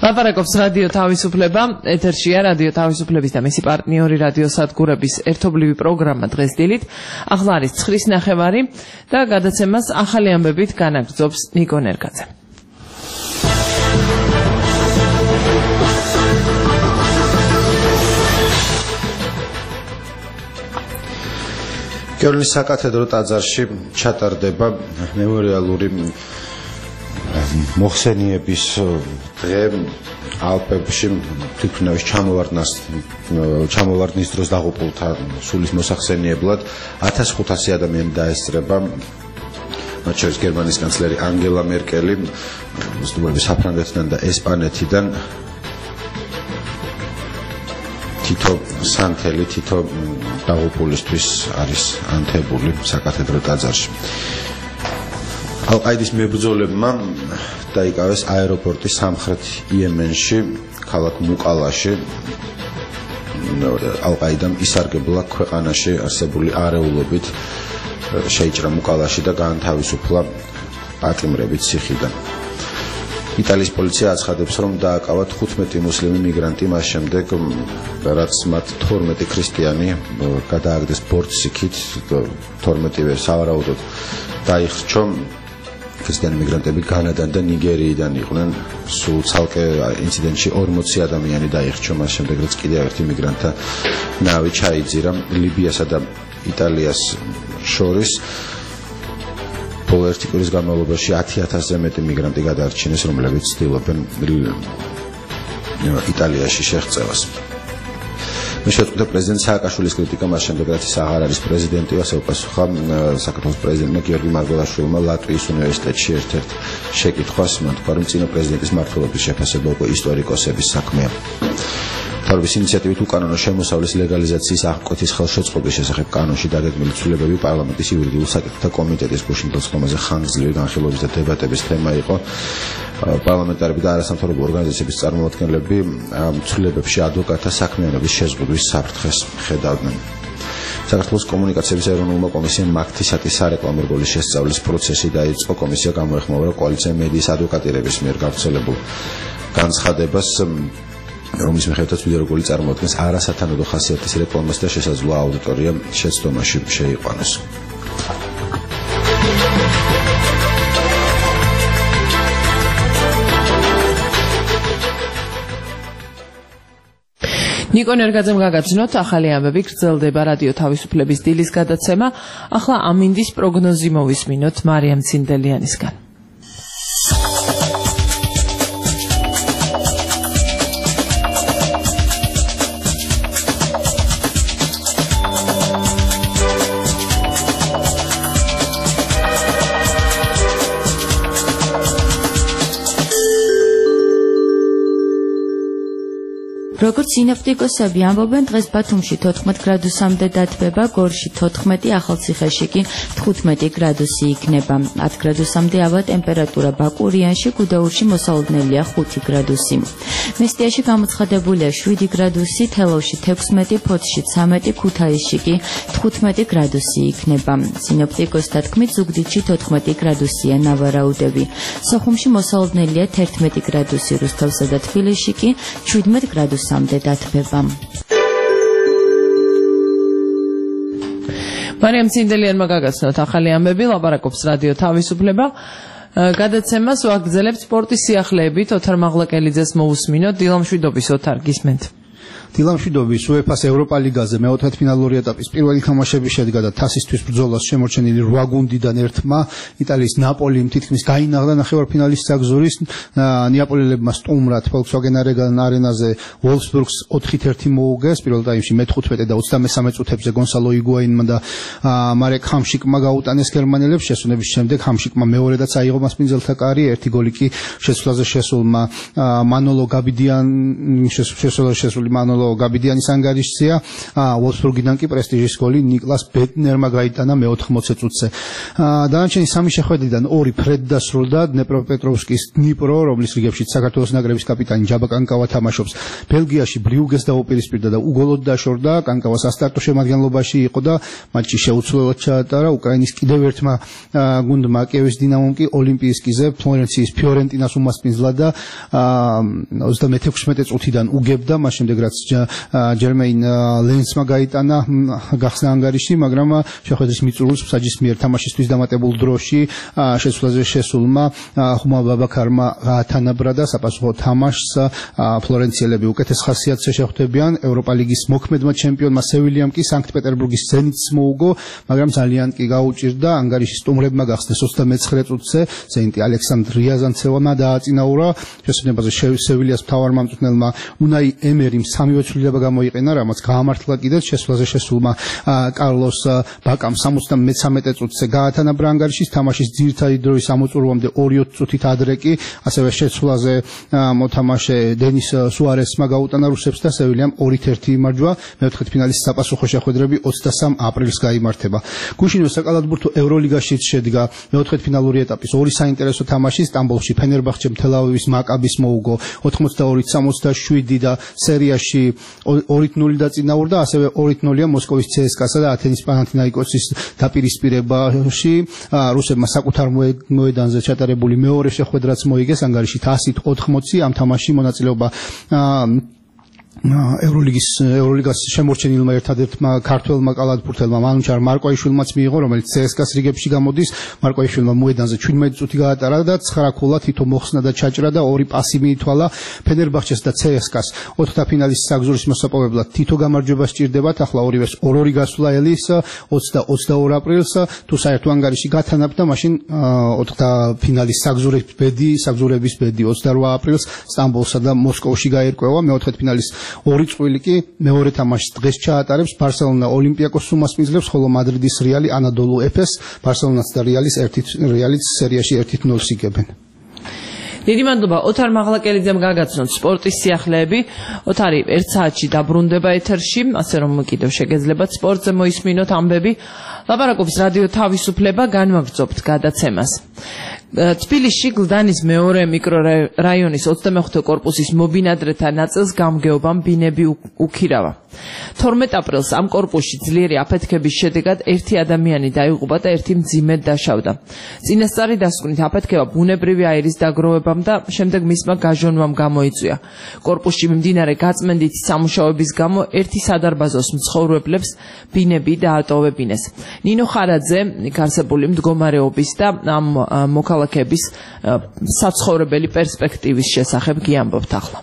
ლაპარაკობს რადიო თავისუფლება, ეთერშია რადიო თავისუფლების და მისი პარტნიორი რადიო სადგურების ერთობლივი პროგრამა დღეს დილით. ახლა არის 9:30 და გადაცემას ახალი ამბებით განაგრძობს ნიკო ნერგაძე. კერნის საკათედრო ტაძარში ჩატარდება მემორიალური მოხსენიების დღე ალპებში თვითმფრინავის ჩამოვარდნის დროს დაღუპულთა სულის მოსახსენიებლად 1500 ადამიანი დაესწრება, მათ შორის გერმანიის კანცლერი ანგელა მერკელი, საფრანგეთიდან და ესპანეთიდან თითო სანთელი, თითო დაღუპულისთვის არის ანთებული საკათედრო ტაძარში. ალ-ყაიდის მებრძოლებმა დაიკავეს აეროპორტი სამხრეთ იემენში, ქალაქ მუკალაში. ალ-ყაიდამ ისარგებლა ქვეყანაში არსებული არეულობით, შეიჭრა მუკალაში და გაანთავისუფლა პატიმრებით ციხიდან. იტალიის პოლიცია აცხადებს, რომ დააკავა 15 მუსლიმი მიგრანტი მას შემდეგ, რაც მათ 12 ქრისტიანი გადააგდეს ბორტსიქით, 12-ვე სავარაუდოდ დაიხრჩო. ქრისტიანი მიგრანტები განადან და ნიგერიიდან იყვნენ. სულ ცალკე ინციდენტში 40 ადამიანი დაიხრჩო, მას შემდეგ რაც კიდევ ერთი მიგრანტთა ნავი ჩაიძირა ლიბიასა და იტალიას შორის. ბოლო ერთი კვირის განმავლობაში 10,000-ზე მეტი მიგრანტი გადაარჩინეს, რომლებიც ცდილობენ იტალიაში შეღწევას. შეწყვიტა პრეზიდენტ სააკაშვილის კრიტიკა მას შემდეგ, რაც ის აღარ არის პრეზიდენტი, ასე უპასუხა საქართველოს პრეზიდენტმა გიორგი მარგველაშვილმა ლატვიის უნივერსიტეტში ერთ-ერთ შეკითხვას. მან თქვა, რომ წინა პრეზიდენტის მმართველობის შეფასება უკვე ისტორიკოსების საქმეა. თავის ინიციატივით უკანონო შემოსავლის ლეგალიზაციის აღკვეთის ხელშეწყობის შესახებ კანონში დაგეგმილი ცვლილებები პარლამენტის იურიდიულ საკითხთა კომიტეტის გუშინ დასწრომაზე ხანგრძლივი განხილვების და დებატების თემა იყო. პარლამენტარები და არასამთავრობო ორგანიზაციების წარმომადგენლები ცვლილებებში ადვოკატთა საქმიანობის შეზღუდვის საფრთხეს ხედავდნენ. საქართველოს კომუნიკაციების ეროვნულმა კომისიამ მაგთისაკის სარეკლამო რგოლის შესწავლის პროცესი დაიწყო. კომისია გამოეხმაურა კოალიცია მედიის ადვოკატირების მიერ გავრცელებულ განცხადებას, რომლის მიხედვითაც ვიდეორგოლი წარმოადგენს არასათანადო ხასიათის რეკლამას და შესაძლოა აუდიტორიამ შეცდომაში შეიყვანოს. ნიკო ნერგაძემ გაგაცნოთ ახალი ამბები, გრძელდება რადიო თავისუფლების დილის გადაცემა. ახლა ამინდის პროგნოზი მოვისმინოთ მარიამ ცინდელიანისგან. როგორც სინოპტიკოსები ამბობენ, დღეს ბათუმში 14 გრადუსამდე დათბება, გორში 14, ახალციხეში კი 15 გრადუსი იქნება. 10 გრადუსამდე ავა ტემპერატურა ბაკურიანში, გუდაურში მოსალოდნელია 5 გრადუსი. მესტიაში გამოცხადებულია 7 გრადუსი, თელავში 16, ფოთში 13, ქუთაისში კი 15 გრადუსი იქნება. სინოპტიკოსთა თქმით, ზუგდიდში 14 გრადუსია ნავარაუდები. სოხუმში მოსალოდნელია 11 გრადუსი, რუსთავსა და თბილისში კი 17 გრადუსამდე დათბება. მარიამ ცინდელიანმა გაგაცნოთ ახალი ამბები, ლაპარაკობს რადიო თავისუფლება. გადაცემას ვაგრძელებთ სპორტის სიახლეებით. ოთარ მაღლაკელიძეს მოусმინოთ. დილამშვიდობის ოთარ, გისმენთ. დილამშვიდობის. UEFA-ს ევროპა ლიგაზე მეოთხედფინალური ეტაპის პირველი თამაშები შედგა და თასისთვის ბრძოლას შემორჩენილი 8 გუნდიდან ერთმა იტალიის ნაპოლიმ თითქმის გაინაღდა ნახევარფინალის საგზურის. ნეაპოლელებმა სტუმრად Volkswagen არენაზე Wolfsburg-ს 4-1 მოუგეს. პირველ ტაიმში მე-15 და 23 წუთებზე გონსალო იგუაინმა და მარეკ ჰამშიკმა გაუტანეს გერმანელებს. შესუნების შემდეგ ჰამშიკმა მეორედაც აიღო მასპინძელთა კარი. ერთი გოლი კი შეცვლაზე შესულმა მანოლო გაბიდიან შესული მანოლო სამშობლო გაბიდიანის ანგარიშზეა. ვოლფსბურგიდან კი პრესტიჟის გოლი ნიკლას ბეტნერმა გაიტანა მე-80 წუთზე. დანარჩენი სამი შეხვედრიდან 2 ფრედ დასრულდა. დნეპროპეტროვსკის დნიპრო, რომლის რიგებში საქართველოს ნაკრების კაპიტანი ჯაბა კანკავა თამაშობს. ბელგიაში ბრიუგეს დაუპირისპირდა და უგოლოდ დაშორდა. კანკავა სასტარტო შემადგენლობაში იყო და მატჩი შეუცვლელად ჩაატარა. უკრაინის კიდევ ერთმა გუნდმა კიევის დინამომ კი ოლიმპიისკიზე ფლორენციის ფიორენტინას უმასპინძლა და 36 წუთიდან უგებდა. მას შემდეგ რაც ჯერმეინ ლენსმა გაიტანა გახსნა ანგარიში, მაგრამ შეხვედრის მიწურულს მსაჯის მიერ თამაშისთვის დამატებულ დროში შეცვლაზე შესულმა ხუმა ბაბაქარმა გაათანაბრა და საპასუხო თამაშს ფლორენციელები უკეთეს ხასიათზე შეხვდებიან. ევროპა ლიგის მოქმედმა ჩემპიონმა სევილიამ კი სანქტ-პეტერბურგის ზენიტს მოუგო, მაგრამ ძალიან კი გაუჭირდა. ანგარიში სტუმრებმა გახსნეს 29 წუთზე. ზენიტი ალექსანდრ რიაზანცევმა დააწინაურა. შესაძლებაზე სევილიას მთავარმამწვრთნელმა უნაი ემერიმ 3 ცვლილება გამოიყენა, რამაც გაამართლა კიდეც შესვლაზე შესულმა კარლოს ბაკამ 73 წუთზე გაათანაბრა ანგარიშის თამაშის ძირითადი დროის ამოწურვამდე 2 წუთით ადრე კი ასევე შეცვლაზე მოთამაშე დენის სუარესმა გაუტანა რუსებს და სევილიამ 2-1 იმარჯვა. მეოთხედფინალის sapasukho შეხვედრები 23 აპრილს გაიმართება. გუშინვე საკალათბურთო ევროლიგაშიც შედგა მეოთხედფინალური ეტაპის ორი საინტერესო თამაში. სტამბოლში ფენერბახჩემ თელ-ავივის მაკაბის მოუგო 82-67 და სერიაში 2-0 დაწინაურდა. ასევე 2-0 მოსკოვის CSKA-სა და ათენის პანათინაიკოსის დაპირისპირებაში. რუსებმა საკუთარ მოედანზე ჩატარებული მეორე შეხვედრაც მოიგეს. ანგარიშით 100-80 ამ თამაშში მონაწილეობა ევროლიგას შემორჩენილმა ერთადერთმა ქართველმა კალათბურთელმა მანუჩარ მარკვაიშვილმაც მიიღო, რომელიც CSKA-ს რიგებში გამოდის. მარკვაიშვილმა მოედანზე 17 წუთი გაატარა და 9 ქულა თითო მოხსნა და ჩაჭრა და 2 პასი მიითვალა. ფენერბახჩეს და CSKA-ს ოთხთაფინალის საგზურის მოსაპოვებლად თითო გამარჯვება სჭირდებათ. ახლა ორივეს 2-2 გასვლა ელის 20-22 აპრილს. თუ საერთო ანგარიში გათანაბრდა, მაშინ ოთხთაფინალის საგზურების ბედი 28 აპრილს სტამბოლსა და მოსკოვში გაერკვევა. მეოთხედფინალის ორი წყვილი კი მეორე თამაშს დღეს ჩაატარებს. ბარსელონა ოლიმპიაკოსს უმასპინძლებს, ხოლო მადრიდის რეალი ანადოლუ ეფეს, ბარსელონას და რეალიც სერიაში 1-0 იგებენ. დიდი მადლობა ოთარ მაღლაკელიძემ გაგაცნოთ სპორტის სიახლეები. ოთარი 1 საათში დაბრუნდება ეთერში, ასე რომ კიდევ შეგეძლებათ სპორტზე მოისმინოთ ამბები. ლაპარაკობს რადიო თავისუფლება, განვაგრძობთ გადაცემას. თბილისში გლდანის მეორე მიკრორაიონის 25 კორპუსის მობინადრეთა ნაწილს გამგეობამ ბინები უქირავა. 12 აპრილს ამ კორპუსში ძლიერი აფეთქების შედეგად 1 ადამიანი დაიღუპა და 1 მძიმედ დაშავდა. წინასწარი დასკვნით აფეთქება ბუნებრივი აირის დაგროვებამ და შემდეგ მისმა გაჟონვამ გამოიწვია. კორპუსში მიმდინარე გაწმენდითი სამუშაოების გამო 1 სადარბაზოს მცხოვრებლებს ბინები დაატოვებინეს. ნინო ხარაძე გარსებული მდგომარეობის და ამ მოქალაქეების საცხოვრებელი პერსპექტივის შესახებ გიამბობთ ახლა.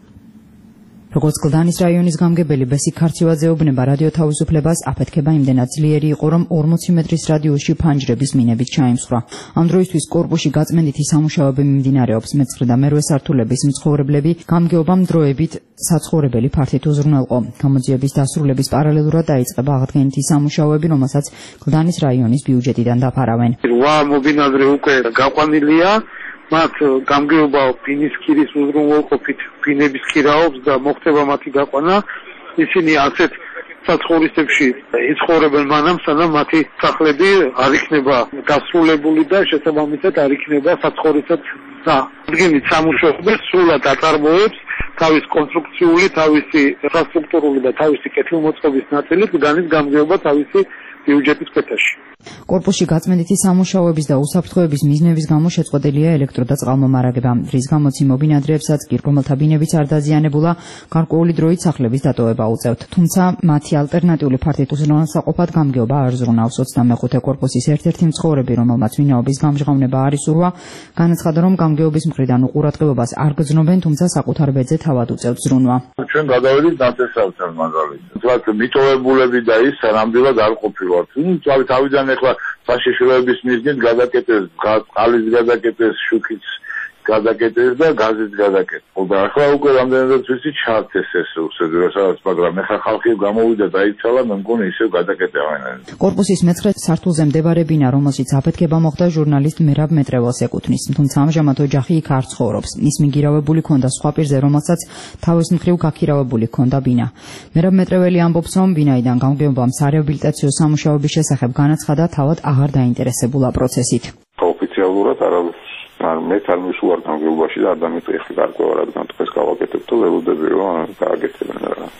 როგორც გლდანის რაიონის გამგებელი ბესი ქარცევაძე ეუბნება რადიო თავისუფლებას, აფეთქება იმდენად ძლიერი იყო, რომ 40 მეტრის რადიუსში ფანჯრების მინებით ჩაიმსხვრა. ამ დროისთვის კორპუსში გაწმენდითი სამუშაოები მიმდინარეობს. მეცხრე და მერვე სართულების მცხოვრებლები გამგეობამ დროებით საცხოვრებელი ფართით უზრუნველყო. გამოძიების დასრულების პარალელურად დაიწყება აღდგენითი სამუშაოები, რომელსაც გლდანის რაიონის ბიუჯეტიდან დაფარავენ. 8 მობინადრე უკვე გაყვანილია. მათ გამგეობა ბინის ქირის უზრუნველყოფით ბინების ქირაობს და მოხდება მათი გაყვანა. ისინი ასეთ საცხოვრისებში იცხოვრებენ მანამ, სანამ მათი სახლები არ იქნება დასრულებული და შესაბამისად არ იქნება საცხოვრისად და აღდგენით სამუშაოებს სრულად აწარმოებს თავის კონსტრუქციული, თავისი ინფრასტრუქტურული და თავისი კეთილმოწყობის ნაწილი გლდანის გამგეობა თავისი ბიუჯეტის ქვეშ. კორპუსში გაწმენდითი სამუშაოების და უსაფრთხოების მიზნების გამო შეწყვეტილია ელექტრო და წყალმომარაგება. რის გამოც იმ მობინადრეებსაც კი, რომელთა ბინებიც არ დაზიანებულა, გარკვეული დროით სახლების დატოვება უწევთ. თუმცა მათი ალტერნატიული ფართით უზრუნველსაყოფად გამგეობა არ ზრუნავს. 25 კორპუსის ერთ-ერთი მცხოვრები, რომელმაც ვინაობის გამჟღავნება არ ისურვა, განაცხადა, რომ გამგეობის მხრიდან უყურადღებობას არ გრძნობენ, თუმცა საკუთარ ბედზე თავად უწევთ ზრუნვა. ჩვენ გადავედით ნაცესავთან მაგალითად. თუმცა მიტოვებულები და ის ნამდვილად არ ყოფილვართ. თავიდან ახლა საშიშროების მიზნით გადაკეთეს, წყალის გადაკეთეს, შუქის გადაკეტეს და გაზეთ გადაკეტეს. და ახლა უკვე რამდენადაც ვიცი ჩართეს ეს რუსეთს, მაგრამ ახლა ხალხი გამოვიდა დაიცალა, მე მგონი ისევ გადაკეტევენ. კორპუსის მეცხრე სართულზე მდებარე ბინა, რომელშიც აფეთქება მოხდა ჟურნალისტ მერაბ მეტრეველს ეკუთვნის, თუმცა ამჟამად ოჯახი იქ არ ცხოვრობს. ის მიგირავებული ჰქონდა სხვა პირზე, რომელსაც თავის მხრივ გაქირავებული ჰქონდა ბინა. მერაბ მეტრეველი ამბობს, რომ ბინაიდან გამგეობამ სარეაბილიტაციო სამუშაოების შესახებ განაცხადა, თავად აღარ დაინტერესებულა პროცესით. ოფიციალურად მე არ მისულა გამგეობაში და არ დამიტყვი ხი გარკვევა რადგან თქვენს გავაკეთებ და ველოდები რომ გააკეთებენ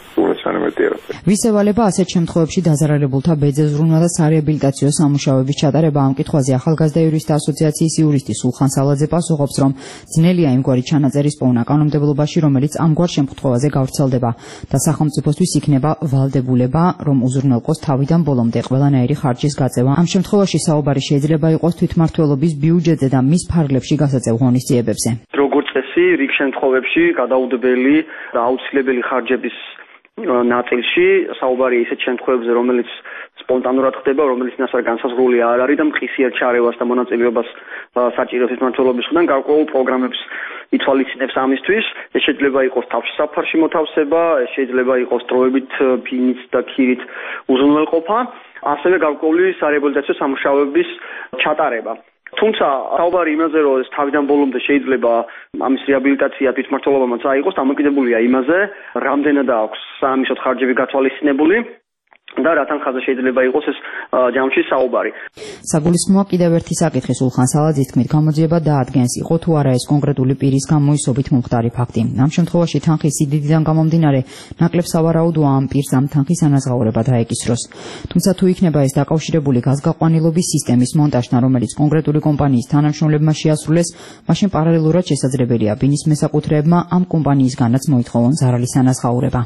ვისევალება ასეთ შემთხვევებში დაზარალებულთა ბეძებს ზრუნვა და სარეაბილიტაციო სამუშაოების ჩატარება. ამ კითხვაზე ახალგაზრდა იურისტთა ასოციაციის იურისტი სულხან სალაძე პასუხობს, რომ ძნელია იმგვარი ჩანაწერის პოვნა კანონმდებლობაში, რომელიც ამგვარ შემთხვევაზე გავრცელდება და სახელმწიფოსთვის იქნება ვალდებულება, რომ უზრუნველყოს თავიდან ბოლომდე ყველანაირი ხარჯის გაწევა. ამ შემთხვევაში საუბარი შეიძლება იყოს თვითმმართველობის ბიუჯეტზე და მის ფარგლებში გასაწევ ღონისძიებებზე. როგორც წესი, რიგ შემთხვევებში გადაუდებელი და აუცილებელი ხარჯების ნაწილში საუბარი ისეთ შემთხვევებზე, რომელიც სპონტანურად ხდება, რომელიც ნასარ განსაზღვრული არ არის და მყისიერ ჩარევას და მონაწილეობას საჭირო თვითმმართველობისგან გარკვეულ პროგრამებს ითვალისწინებს ამისთვის. ეს შეიძლება იყოს თავში საფარში მოთავსება, ეს შეიძლება იყოს დროებით ფინით და ქირით უზრუნველყოფა, ასევე გარკვეული სარეაბილიტაციო სამუშაოების ჩატარება. თუმცა საუბარი იმაზე, რომ ეს თავიდან ბოლომდე შეიძლება ამის რეაბილიტაცია თვითმმართველობამ წაიღოს, დამოკიდებულია იმაზე, რამდენად აქვს საამისოდ ხარჯები გათვალისწინებული და რა თანხაზე შეიძლება იყოს ეს ჯამში საუბარი. საგულისხმოა კიდევ ერთი საკითხი სულხან სალაძის თქმით, გამოძიება დაადგენს, იყო თუ არა ეს კონკრეტული პირის გამოისობით მომხდარი ფაქტი. ამ შემთხვევაში თანხის სიდიდიდან გამომდინარე, ნაკლებ სავარაუდოა ამ პირს ამ თანხის ანაზღაურება დაეკისროს. თუმცა თუ იქნება ეს დაკავშირებული გაზგაყვანილობის სისტემის მონტაჟთან, რომელიც კონკრეტული კომპანიის თანამშრომლებმა შეასრულეს, მაშინ პარალელურად შესაძლებელია ბინის მესაკუთრეებმა ამ კომპანიისგანაც მოითხოვონ ზარალის ანაზღაურება.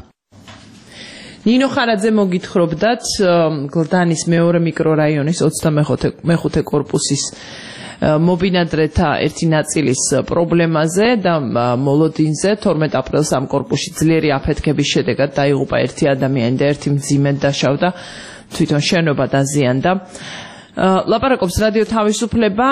ნინო ხარაძე მოგითხრობდათ გლდანის მეორე მიკრორაიონის 25 კორპუსის მობინადრეთა ერთი ნაწილის პრობლემაზე და მოლოდინზე 12 აპრილს ამ კორპუსში ძლიერი აფეთქების შედეგად დაიღუპა ერთი ადამიანი და ერთი მძიმედ დაშავდა, თვითონ შენობა დაზიანდა. ლაპარაკობს რადიო თავისუფლება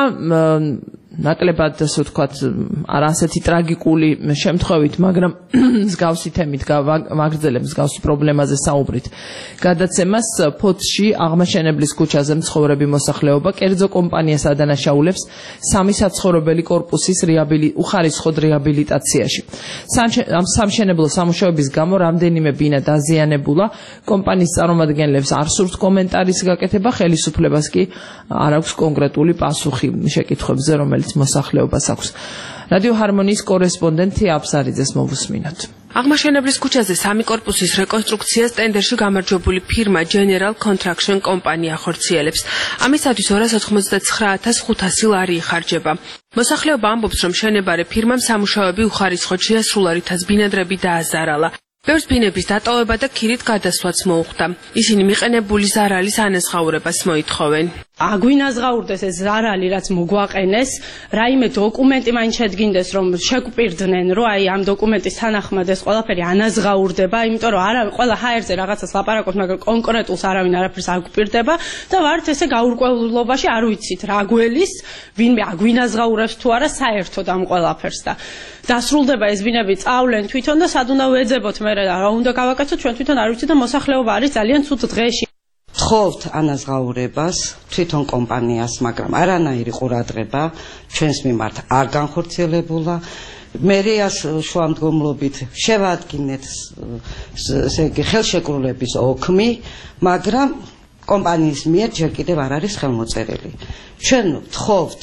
ნაკლებად ასე ვთქვათ არა ასეთი ტრაგიკული შემთხვევით, მაგრამ მსგავსი თემით მაგრძელებს მსგავსი პრობლემაზე საუბრით. გადაცემას ფოთში აღმაშენებლის ქუჩაზე მცხოვრები მოსახლეობა კერძო კომპანიას ადანაშაულებს სამი საცხოვრებელი კორპუსის უხარისხოდ რეაბილიტაციაში. სამშენებლო სამუშაოების გამო რამდენიმე ბინა დაზიანებულა, კომპანიის წარმომადგენლებს არ სურთ კომენტარის გაკეთება, ხელისუფლებას კი არ აქვს კონკრეტული პასუხი შეკითხვებზე, რომელიც მოსახლეობას აქვს. რადიო ჰარმონიის კორესპონდენტი აფსარიძეს მოვუსმინოთ. აღმაშენებლის ქუჩაზე სამი კორპუსის რეკონსტრუქციას ტენდერში გამარჯვებული ფირმა General Construction კომპანია ახორციელებს. ამისათვის 299,500 ლარი იხარჯება. მოსახლეობა ამბობს, რომ შენებარე ფირმამ სამუშაოები უხარისხოდ შეასრულა, რითაც ბინადრები დააზარალა. ბევრს ბინების დატოვება და ქირით გადასვლაც მოუხდა. ისინი მიყენებული ზარალის ანაზღაურებას მოითხოვენ. აგვინაზღაურდეს ეს ზარალი, რაც მოგვაყენეს, რაიმე დოკუმენტი მაინც შედგინდეს, რომ შეგვპირდნენ, რომ აი ამ დოკუმენტის თანახმად ეს ყველაფერი ანაზღაურდება, იმიტომ რომ არა ყველა ჰაერზე რაღაცას ლაპარაკობს, მაგრამ კონკრეტულს არავინ არაფერს არ გვპირდება და ვართ ესე გაურკვევლობაში არ ვიცით რა გველის, ვინმე აგვინაზღაურებს თუ არა საერთოდ ამ ყველაფერს და დასრულდება ეს ბინები წავლენ თვითონ და სად უნდა ვეძებოთ მე რა უნდა გავაკეთოთ, ჩვენ თვითონ არ ვიცით და მოსახლეობა არის ძალიან ცუდ დღეში. ვთხოვთ ანაზღაურებას თვითონ კომპანიას, მაგრამ არანაირი ყურადღება ჩვენს მიმართ არ განხორციელებულა. მერიას შუამდგომლობით შევადგინეთ ესე იგი ხელშეკრულების ოქმი, მაგრამ კომპანიის მიერ ჯერ კიდევ არ არის ხელმოწერილი. ჩვენ ვთხოვთ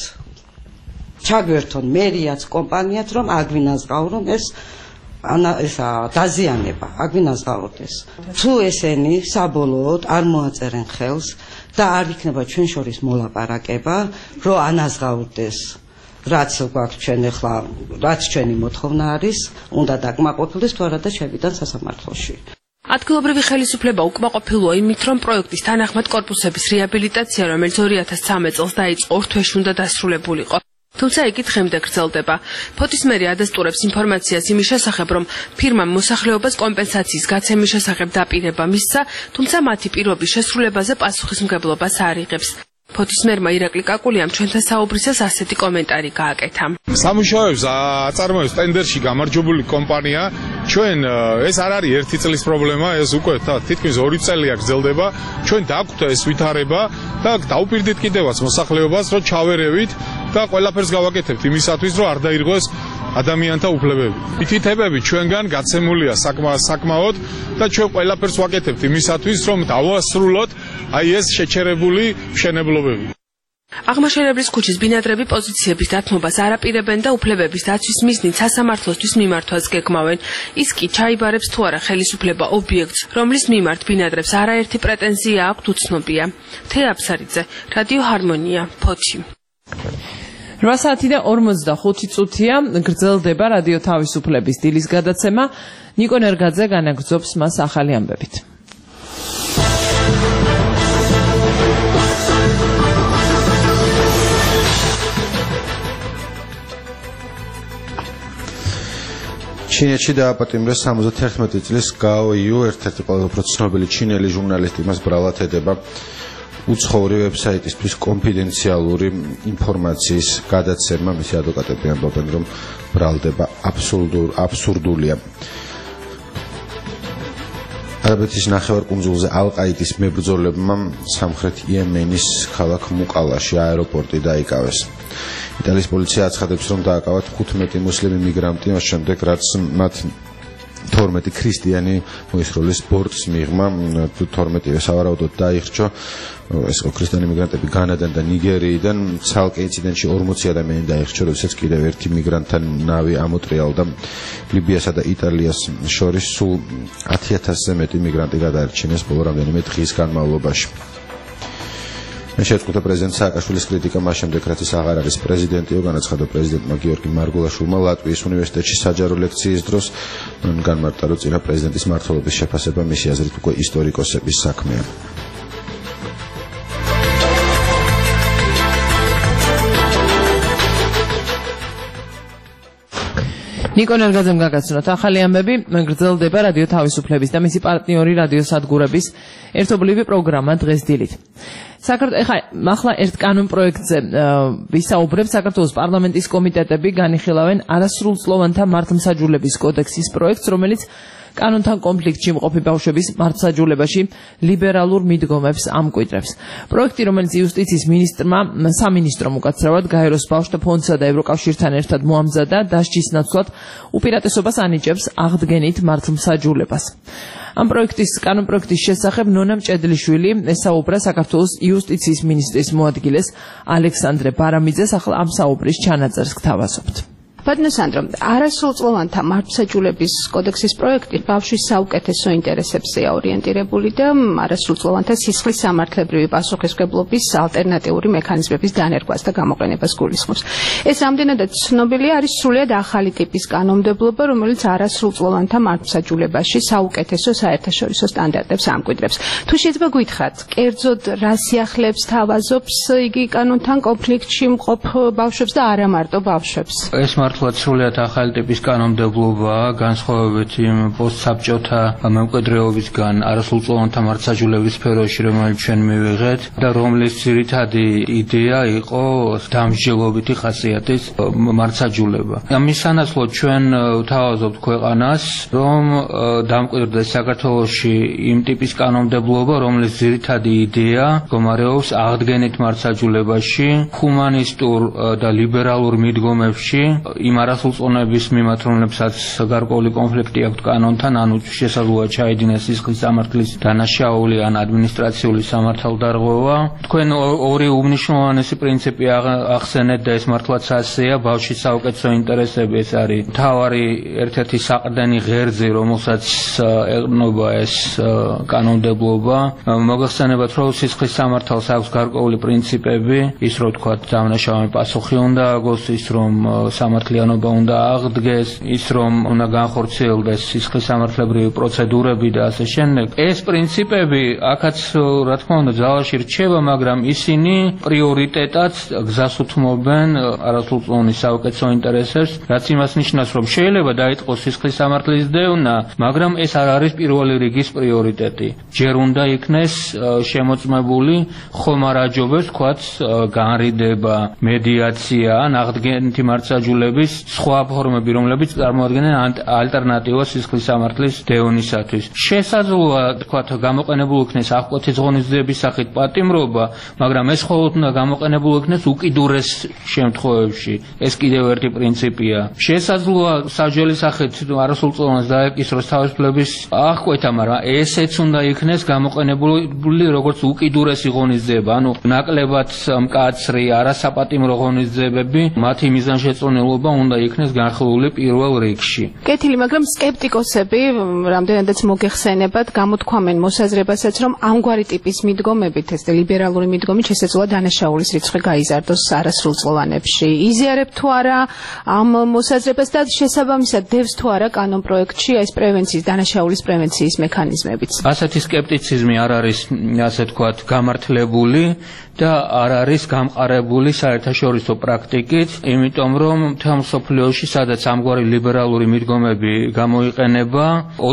ჩაგვერთონ მერიაც კომპანიაც, რომ აგვინაზღაურონ ესა დაზიანება, აგვინაზღაურდეს. თუ ესენი საბოლოოდ არ მოაწერენ ხელს და არ იქნება ჩვენ შორის მოლაპარაკება, რომ ანაზღაურდეს რაც გვაქვს ჩვენ ახლა, რაც ჩვენი მოთხოვნა არის, უნდა დაკმაყოფილდეს თუ არა და შევიდან სასამართლოში. ადგილობრივი ხელისუფლება უკმაყოფილოა იმით, რომ პროექტის თანახმად კორპუსების რეაბილიტაცია, რომელიც 2013 წელს დაიწყო, 2 თვეში უნდა დასრულებულიყო. თუმცა იგი დღემდე გრძელდება. ფოთის მერი ადასტურებს ინფორმაციას იმის შესახებ, რომ ფირმამ მოსახლეობას კომპენსაციის გაცემის შესახებ დაპირება მისცა, თუმცა მათი პირობის შესრულებაზე პასუხისმგებლობას არ იღებს. ფოთის მერმა ირაკლი კაკულიამ ჩვენთან საუბრისას ასეთი კომენტარი გააკეთა. სამუშაოებს აწარმოებს ტენდერში გამარჯვებული კომპანია. ჩვენ ეს არ არის ერთი წლის პრობლემა, ეს უკვე თითქმის 2 წელია გრძელდება. ჩვენ დაგვთ ეს ვითარება და დავუპირდით კიდევაც მოსახლეობას, რომ ჩავერევით და ყველაფერს გავაკეთებთ იმისათვის, რომ არ დაირღვეს ადამიანთა უფლებები. მითითებები ჩვენგან გაცემულია საკმაოდ და ჩვენ ყველაფერს ვაკეთებთ იმისათვის, რომ დავასრულოთ აი ეს შეჩერებული მშენებლობები. აღმაშენებლის ქუჩის ბინადრები პოზიციების დათმობას არაპირებენ და უფლებების დაცვის მიზნით სასამართლოსთვის მიმართვას გეგმავენ. ის კი ჩაიბარებს თუ არა ხელისუფლება ობიექტს, რომლის მიმართ ბინადრებს არაერთი პრეტენზია აქვთ, უცნობია. თეა აბსარიძე, რადიო ჰარმონია, ფოთი. 8 საათი და 45 წუთია გრძელდება რადიო თავისუფლების დილის გადაცემა. ნიკო ნერგაძე განაგრძობს მას ახალი ამბებით. ჩინეთში დააპატიმრეს 71 წლის გაო იუ, ერთ-ერთი ყველაზე უფრო ცნობილი ჩინელი ჟურნალისტი, მას ბრალად ედება უცხოური ვებსაიტისთვის კონფიდენციალური ინფორმაციის გადაცემა. მისი ადვოკატები ამბობენ, რომ ბრალდება აბსურდულია. არაბეთის ნახევარკუნძულზე ალ-ყაიდის მებრძოლებმა სამხრეთ იემენის ქალაქ მუკალაში აეროპორტი დაიკავეს. იტალიის პოლიცია აცხადებს, რომ დააკავათ 15 მუსლიმი მიგრანტი, მას შემდეგ რაც მათ 12 ქრისტიანი მოისროლის ბორტს მიღმა. 12-ვე სავარაუდოდ დაიხრჩო. ეს ქრისტიანი მიგრანტები განადან და ნიგერიიდან. ცალკე ინციდენტში 40 ადამიანი დაიხრჩო, როდესაც კიდევ ერთი მიგრანტთან ნავი ამოტრიალდა. ლიბიასა და იტალიას შორის სულ 10,000-ზე მეტი მიგრანტი გადაარჩინეს ბოლო რამდენიმე დღის განმავლობაში. შეწყვიტა პრეზიდენტ სააკაშვილის კრიტიკა მას შემდეგ, რაც ის აღარ არის პრეზიდენტიო, განაცხადა პრეზიდენტმა გიორგი მარგულაშვილმა ლატვიის უნივერსიტეტში საჯარო ლექციის დროს. განმარტა, რომ წინა პრეზიდენტის მმართველობის შეფასება მისი აზრით უკვე ისტორიკოსების საქმეა. ნიკო ნერგაძემ გაგაცნოთ ახალი ამბები. გრძელდება რადიო თავისუფლების და მისი პარტნიორი რადიოსადგურების ერთობლივი პროგრამა დღეს დილით. ახლა ერთ კანონ პროექტზე ვისაუბრებ. საქართველოს პარლამენტის კომიტეტები განიხილავენ არასრულწლოვანთა მართლმსაჯულების კოდექსის პროექტს, რომელიც კანონთან კონფლიქტში მყოფი ბავშვების მართლმსაჯულებაში ლიბერალურ მიდგომებს ამკვიდრებს. პროექტი, რომელიც იუსტიციის მინისტრმა სამინისტრომ უკაცრავად გაეროს ბავშვთა ფონდსა და ევროკავშირთან ერთად მოამზადა, დასჯის ნაცვლად უპირატესობას ანიჭებს აღდგენით მართლმსაჯულებას. ამ კანონ პროექტის შესახებ ნონა მჭედლიშვილი ესაუბრა საქართველოს იუსტიციის მინისტრის მოადგილეს ალექსანდრე ბარამიძეს. ახლა ამ საუბრის ჩანაწერს გთავაზობთ. ბატონო სანდრო, არასრულწლოვანთა მართლმსაჯულების კოდექსის პროექტი ბავშვის საუკეთესო ინტერესებზეა ორიენტირებული და არასრულწლოვანთა სისხლის სამართლებრივი პასუხისმგებლობის ალტერნატიული მექანიზმების დანერგვას და გამოყენებას გულისხმობს. ეს რამდენადაც ცნობილია, არის სრულიად ახალი ტიპის კანონმდებლობა, რომელიც არასრულწლოვანთა მართლმსაჯულებაში საუკეთესო საერთაშორისო სტანდარტებს ამკვიდრებს. თუ შეიძლება გითხრათ, კერძოდ რა სიახლეებს თავაზობს იგი კანონთან კონფლიქტში მყოფ ბავშვებს და არა მარტო ბავშვებს? მართლაც სრულიად ახალი ტიპის კანონმდებლობაა, განსხვავებით იმ პოსტსაბჭოთა მემკვიდრეობისგან არასრულწლოვანთა მართლმსაჯულების სფეროში, რომელიც ჩვენ მივიღეთ და რომლის ძირითადი იდეა იყო დამსჯელობითი ხასიათის მართლმსაჯულება. ამის სანაცვლოდ ჩვენ ვთავაზობთ ქვეყანას, რომ დამკვიდრდეს საქართველოში იმ ტიპის კანონმდებლობა, რომლის ძირითადი იდეა მდგომარეობს აღდგენით მართლმსაჯულებაში, ჰუმანისტურ და ლიბერალურ მიდგომებში იმ არასრულწლოვნების მიმართ, რომლებსაც გარკვეული კონფლიქტი აქვთ კანონთან, ანუ შესაძლოა ჩაედინეს სისხლის სამართლის დანაშაული ან ადმინისტრაციული სამართალდარღვევა. თქვენ ორი უმნიშვნელოვანესი პრინციპი ახსენეთ და ეს მართლაც ასეა, ბავშვის საუკეთესო ინტერესები, ეს არის მთავარი ერთ-ერთი საყრდენი ღერძი, რომელსაც ეყრდნობა ეს კანონმდებლობა. მოგახსენებათ, რომ სისხლის სამართალს აქვს გარკვეული პრინციპები, ის რომ თქვა, დამნაშავემ პასუხი უნდა აგოს, ის რომ სამართლის მთლიანობა უნდა აღდგეს, ის რომ უნდა განხორციელდეს სისხლისამართლებრივი პროცედურები და ასე შემდეგ. ეს პრინციპები აქაც რა თქმა უნდა ძალაში რჩება, მაგრამ ისინი პრიორიტეტად გზას უთმობენ არასრულწლოვანი საუკეთესო ინტერესებს, რაც იმას ნიშნავს, რომ შეიძლება დაიწყოს სისხლისამართლის დევნა, მაგრამ ეს არ არის პირველი რიგის პრიორიტეტი. ჯერ უნდა იქნეს შემოწმებული ხომ არ აჯობებს, თქვათ, განრიდება, მედიაცია ან აღდგენითი მართლმსაჯულების სხვა ფორმები, რომლებიც წარმოადგენენ ალტერნატივას სისხლისამართლის დევნისათვის. შესაძლოა, თქვათ, გამოყენებულ იქნეს აღკვეთის ღონისძიების სახით პატიმრობა, მაგრამ ეს მხოლოდ უნდა გამოყენებულ იქნეს უკიდურეს შემთხვევებში. ეს კიდევ ერთი პრინციპია. შესაძლოა სასჯელის სახით არასრულწლოვანს დაეკისროს თავისუფლების აღკვეთა, მაგრამ ესეც უნდა იქნეს გამოყენებული როგორც უკიდურესი ღონისძიება, ანუ ნაკლებად მკაცრი არასაპატიმრო ღონისძიებები, მათი მიზანშეწონილობა უნდა იქნეს განხილული პირველ რიგში. კეთილი, მაგრამ სკეპტიკოსები რამდენადაც მოგეხსენებათ, გამოთქვამენ მოსაზრებასაც, რომ ამგვარი ტიპის მიდგომებით, ეს ლიბერალური მიდგომით შესაძლოა დანაშაულის რიცხვი გაიზარდოს არასრულწლოვანებში. იზიარებთ თუ არა ამ მოსაზრებას და შესაბამისად დევს თუ არა კანონპროექტში ეს პრევენციის, დანაშაულის პრევენციის მექანიზმებიც? ასეთი სკეპტიციზმი არ არის, ასე თქვათ, გამართლებული და არ არის გამყარებული საერთაშორისო პრაქტიკით, იმიტომ რომ მთელ მსოფლიოში, სადაც ამგვარი ლიბერალური მიდგომები გამოიყენება,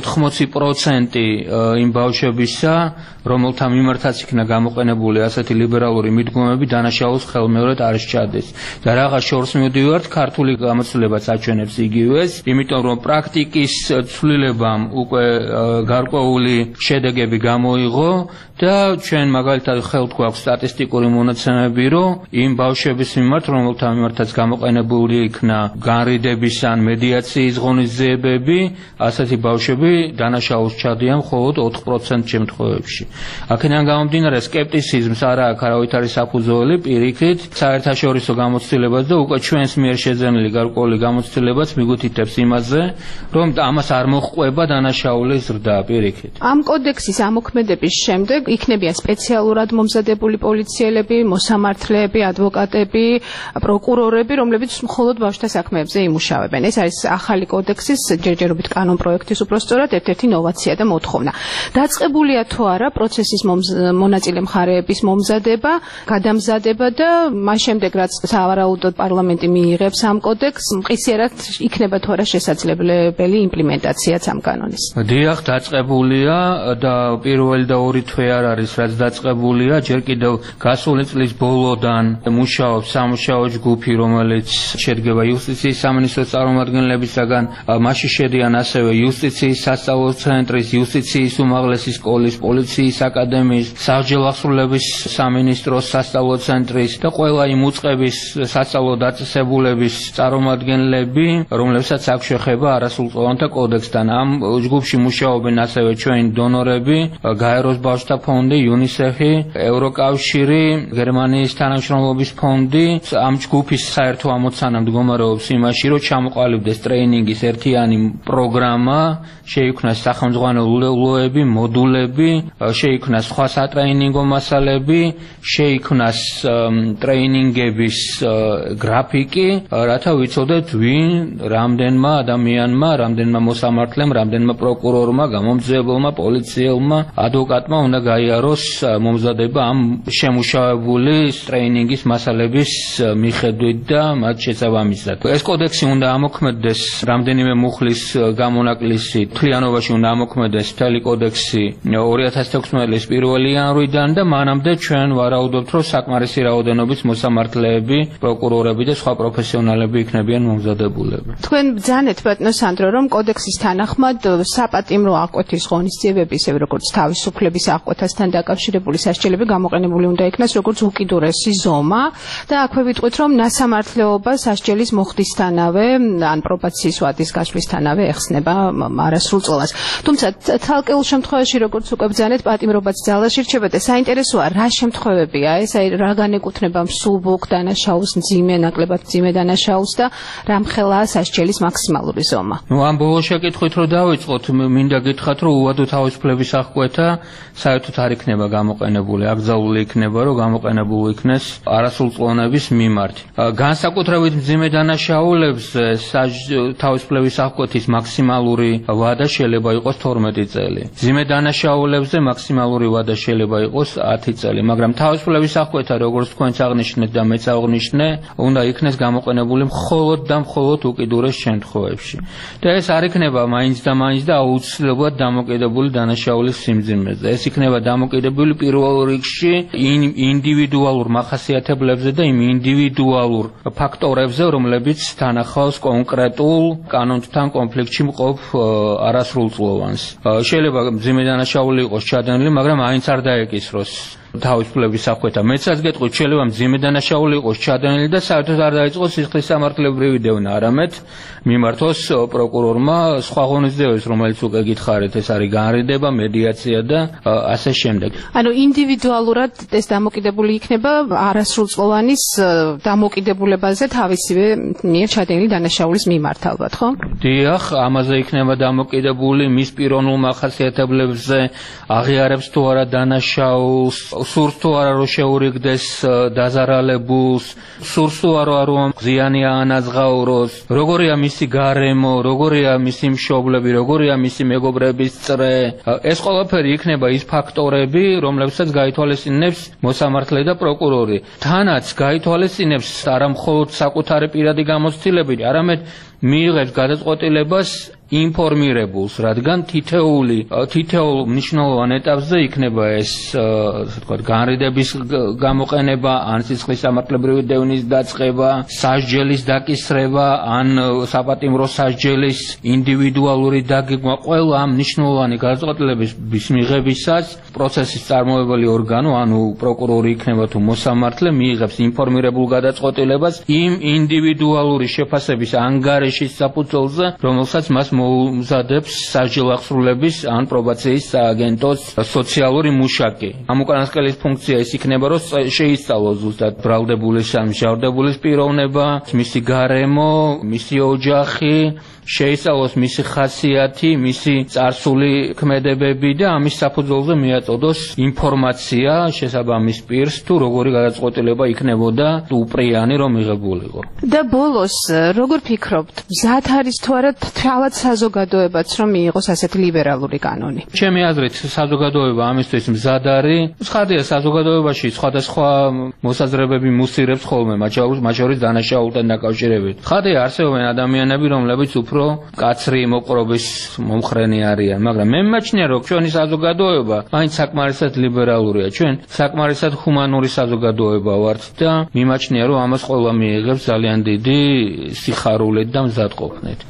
80% იმ ბავშვებისა, რომელთა მიმართაც იქნა გამოყენებული ასეთი ლიბერალური მიდგომები, დანაშაულს ხელმეორედ არ სჩადეს. და რაღაც შორს მივდივართ, ქართული გამოცდილებაც აჩვენებს იგივეს, იმიტომ რომ პრაქტიკის ცვლილებამ უკვე გარკვეული შედეგები გამოიღო და ჩვენ მაგალითად ხელთ გვაქვს სტატისტიკური მონაცემები, რომ იმ ბავშვების მიმართ, რომელთა მიმართაც გამოყენებული იქნა განრიდების ან მედიაციის ღონისძიებები, ასეთი ბავშვები დანაშაულს ჩადიან მხოლოდ 4% შემთხვევებში. აქედან გამომდინარე, სკეპტიციზმს არ აქვს არავითარი საფუძველი, პირიქით, საერთაშორისო გამოცდილებაც და უკვე ჩვენს მიერ შეძენილი გარკვეული გამოცდილებაც მიგვითითებს იმაზე, რომ ამას არ მოჰყვება დანაშაულის ზრდა, პირიქით. ამ კოდექსის ამოქმედების შემდეგ იქნებიან სპეციალურად მომზადებული პოლიციელები, მოსამართლეები, ადვოკატები, პროკურორები, რომლებიც მხოლოდ ბავშვთა საქმეებზე იმუშავებენ. ეს არის ახალი კოდექსის ჯერჯერობით კანონპროექტის უпростоრად ერთ-ერთი ნოვაცია და მოთხოვნა. დაწყებულია თუ არა პროცესის მონაწილე მხარეების მომზადება, გადამზადება და მას შემდეგ რაც სავარაუდოდ პარლამენტი მიიღებს ამ კოდექსს, მყისიერად იქნება თუ არა შესაძლებელი იმპლემენტაციაც ამ კანონის. დიახ, დაწყებულია და პირველი და ორი თვე არ არის, რაც დაწყებულია, ჯერ კიდევ გასული წლის ბოლოდან მუშაობს სამუშაო ჯგუფი, რომელიც შედგება იუსტიციის სამინისტროს წარმომადგენლებისაგან, მასში შედიან ასევე იუსტიციის სასწავლო ცენტრის, იუსტიციის უმაღლესი სკოლის, პოლიციის აკადემიის, საბჭოთა აღსრულების სამინისტროს სასწავლო ცენტრის და ყველა იმ უწყების სასწავლო დაწესებულების წარმომადგენლები, რომლებსაც აქვს შეხება არასრულწლოვანთა კოდექსთან. ამ ჯგუფში მუშაობენ ასევე ჩვენი დონორები, გაეროს ბავშვთა ფონდი, იუნისეფი, ევროკავშირი, გერმანიის თანამშრომლობის ფონდი. ამ ჯგუფის საერთო ამოცანა მდგომარეობს იმაში, რომ ჩამოყალიბდეს ტრეინინგის ერთიანი პროგრამა, შეიქმნას სახელმძღვანელოები, მოდულები, შეიქმნას სხვა სატრეინინგო მასალები, შეიქმნას ტრეინინგების გრაფიკი, რათა ვიცოდეთ ვინ რამდენმა ადამიანმა, რამდენმა მოსამართლემ, რამდენმა პროკურორმა, გამომძიებელმა, პოლიციელმა, ადვოკატმა უნდა გაიაროს მომზადება ამ შემუშავებული ტრეინინგის მასალების მიხედვით და მათ შესაბამისად. ეს კოდექსი უნდა ამოქმედდეს რამდენიმე მუხლის გამონაკლისით, მთლიანობაში უნდა ამოქმედდეს მთელი კოდექსი 2016 წლის 1 იანვრიდან და მანამდე ჩვენ ვარაუდობთ, რომ საკმარისი რაოდენობის მოსამართლეები, პროკურორები და სხვა პროფესიონალები იქნებიან მომზადებულები. თქვენ ბრძანეთ ბატონო სანდრო, რომ კოდექსის თანახმად საპატიმრო აღკვეთის ღონისძიებები, ისე როგორც თავისუფლების აღკვეთასთან დაკავშირებული სასჯელები გამოყენებული უნდა იქნას როგორც უკიდურესი ზომა და აქვე ვიტყვით, რომ ნასამართლეობა სასჯელის მოხდისთანავე ან პრობაციის ვადის გასვლისთანავე ეხსნება არასრულწლოვანს. თუმცა თალკეულ შემთხვევაში, როგორც უკვე ბრძანეთ, პატიმრობაც ძალაში რჩება და საინტერესოა რა შემთხვევებია ეს, აი რა განეკუთვნება მსუბუქ დანაშაულს, მძიმე, ნაკლებად მძიმე დანაშაულს და რამხელაა სასჯელის მაქსიმალური ზომა. ამ ბოლო შეკითხვით რომ დავიწყოთ, მინდა გითხრათ, რომ უვადო თავისუფლების აღკვეთა საერთოდ არ იქნება გამოყენებული, აკრძალული იქნება, რომ გამოყენებული იქნეს არასრულწლოვანების მიმართ. განსაკუთრებით მძიმე დანაშაულებზე თავისუფლების აღკვეთის მაქსიმალური ვადა შეიძლება იყოს 12 წელი. მძიმე დანაშაულებზე მაქსიმალური ვადა შეიძლება იყოს 10 წელი, მაგრამ თავისუფლების აღკვეთა, როგორც თქვენც აღნიშნეთ და მეც აღნიშნე, უნდა იქნეს გამოყენებული მხოლოდ და მხოლოდ უკიდურეს შემთხვევებში. და ეს არ იქნება მაინც და აუცილებლად დამოკიდებული დანაშაულის სიმძიმეზე. ეს იქნება დამოკიდებული პირველ რიგში ინდივიდუალურ მახასიათებლებზე და იმ ინდივიდუალურ ფაქტორებზე, რომლებიც თანახავს კონკრეტულ კანონთან კონფლიქტში მყოფ არასრულწლოვანს. შეიძლება მძიმე დანაშაული იყოს ჩადენილი, მაგრამ აინც არ დაეკისროს თავისუფლების აღკვეთა. მეცაც გეტყვით, შეიძლება მძიმე დანაშაული იყოს ჩადენილი და საერთოდ არ დაიწყოს სისხლის სამართლებრივი დევნა, არამედ მიმართოს პროკურორმა სხვა ღონისძიებებს, რომელიც უკვე გითხარით, ეს არის განრიდება, მედიაცია და ასე შემდეგ. ანუ ინდივიდუალურად ეს დამოკიდებული იქნება არასრულწლოვანის დამოკიდებულებაზე თავისივე მიერ ჩადენილი დანაშაულის მიმართ, ალბათ, ხო? დიახ, ამაზე იქნება დამოკიდებული მის პიროვნულ მახასიათებლებზე, აღიარებს თუ არა დანაშაულს, სურს თუ არა რომ შეურიგდეს დაზარალებულს, სურს თუ არა რომ ზიანი აანაზღაუროს, როგორია მისი გარემო, როგორია მისი მშობლები, როგორია მისი მეგობრების წრე. ეს ყველაფერი იქნება ის ფაქტორები, რომლებსაც გაითვალისწინებს მოსამართლე და პროკურორი. თანაც გაითვალისწინებს არა მხოლოდ საკუთარი პირადი გამოცდილებით, არამედ მიიღებს გადაწყვეტილებას ინფორმირებულს, რადგან თითოეულ მნიშვნელოვან ეტაპზე იქნება ეს განრიდების გამოყენება, ან სისხლის სამართლებრივი დევნის დაწყება, სასჯელის დაკისრება, ან საპატიმრო სასჯელის ინდივიდუალური დაგეგმა. ყველა ამ მნიშვნელოვანი გადაწყვეტილების მიღებისას პროცესის წარმოებელი ორგანო, ანუ პროკურორი იქნება თუ მოსამართლე, მიიღებს ინფორმირებულ გადაწყვეტილებას იმ ინდივიდუალური შეფასების ანგარიშის საფუძველზე, რომელსაც მას მოუმზადებს სასჯელ აღსრულების ან პრობაციის სააგენტოს სოციალური მუშაკი. ამ უკანასკნელის ფუნქცია ის იქნება, რომ შეისწავლოს ზუსტად ბრალდებულის ან მჟავრდებულის პიროვნება, მისი გარემო, მისი ოჯახი, შეისწავლოს მისი ხასიათი, მისი წარსული ქმედებები და ამის საფუძველზე მიაწოდოს ინფორმაცია შესაბამის პირს, თუ როგორი გადაწყვეტილება იქნებოდა უპრიანი რომ მიღებულიყო. და ბოლოს, როგორ ფიქრობთ, მზად არის თუ არა თავად საზოგადოებაც რომ მიიღოს ასეთი ლიბერალური კანონი? ჩემი აზრით, საზოგადოება ამისთვის მზად არის. ცხადია, საზოგადოებაში სხვადასხვა მოსაზრებები მუსირებს ხოლმე, მათ შორის დანაშაულთან დაკავშირებით. ცხადია, არსებობენ ადამიანები, რომლებიც უფრო კაცრი მოყრობის მომხრენი არიან, მაგრამ მე მიმაჩნია, რომ ჩვენი საზოგადოება მაინც საკმარისად ლიბერალურია. ჩვენ საკმარისად ჰუმანური საზოგადოება ვართ და მიმაჩნია, რომ ამას ყველა მიიღებს ძალიან დიდი სიხარულით და მზადყოფნით.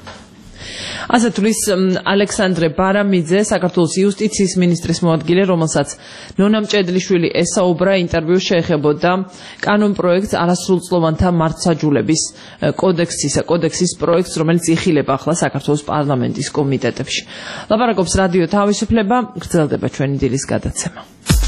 ასე თulis ალექსანდრე ბარამიძე, საქართველოს იუსტიციის მინისტრის მოადგილე, რომელსაც ნონა მჭედლიშვილი ესაუბრა, ინტერვიუს შეეხებოდა კანონპროექტს არასრულწლოვანთა მართლმსაჯულების კოდექსის პროექტს, რომელიც იხილება ახლა საქართველოს პარლამენტის კომიტეტებში. ლაპარაკობს რადიო თავისუფლება, გრძელდება ჩვენი დილის გადაცემა.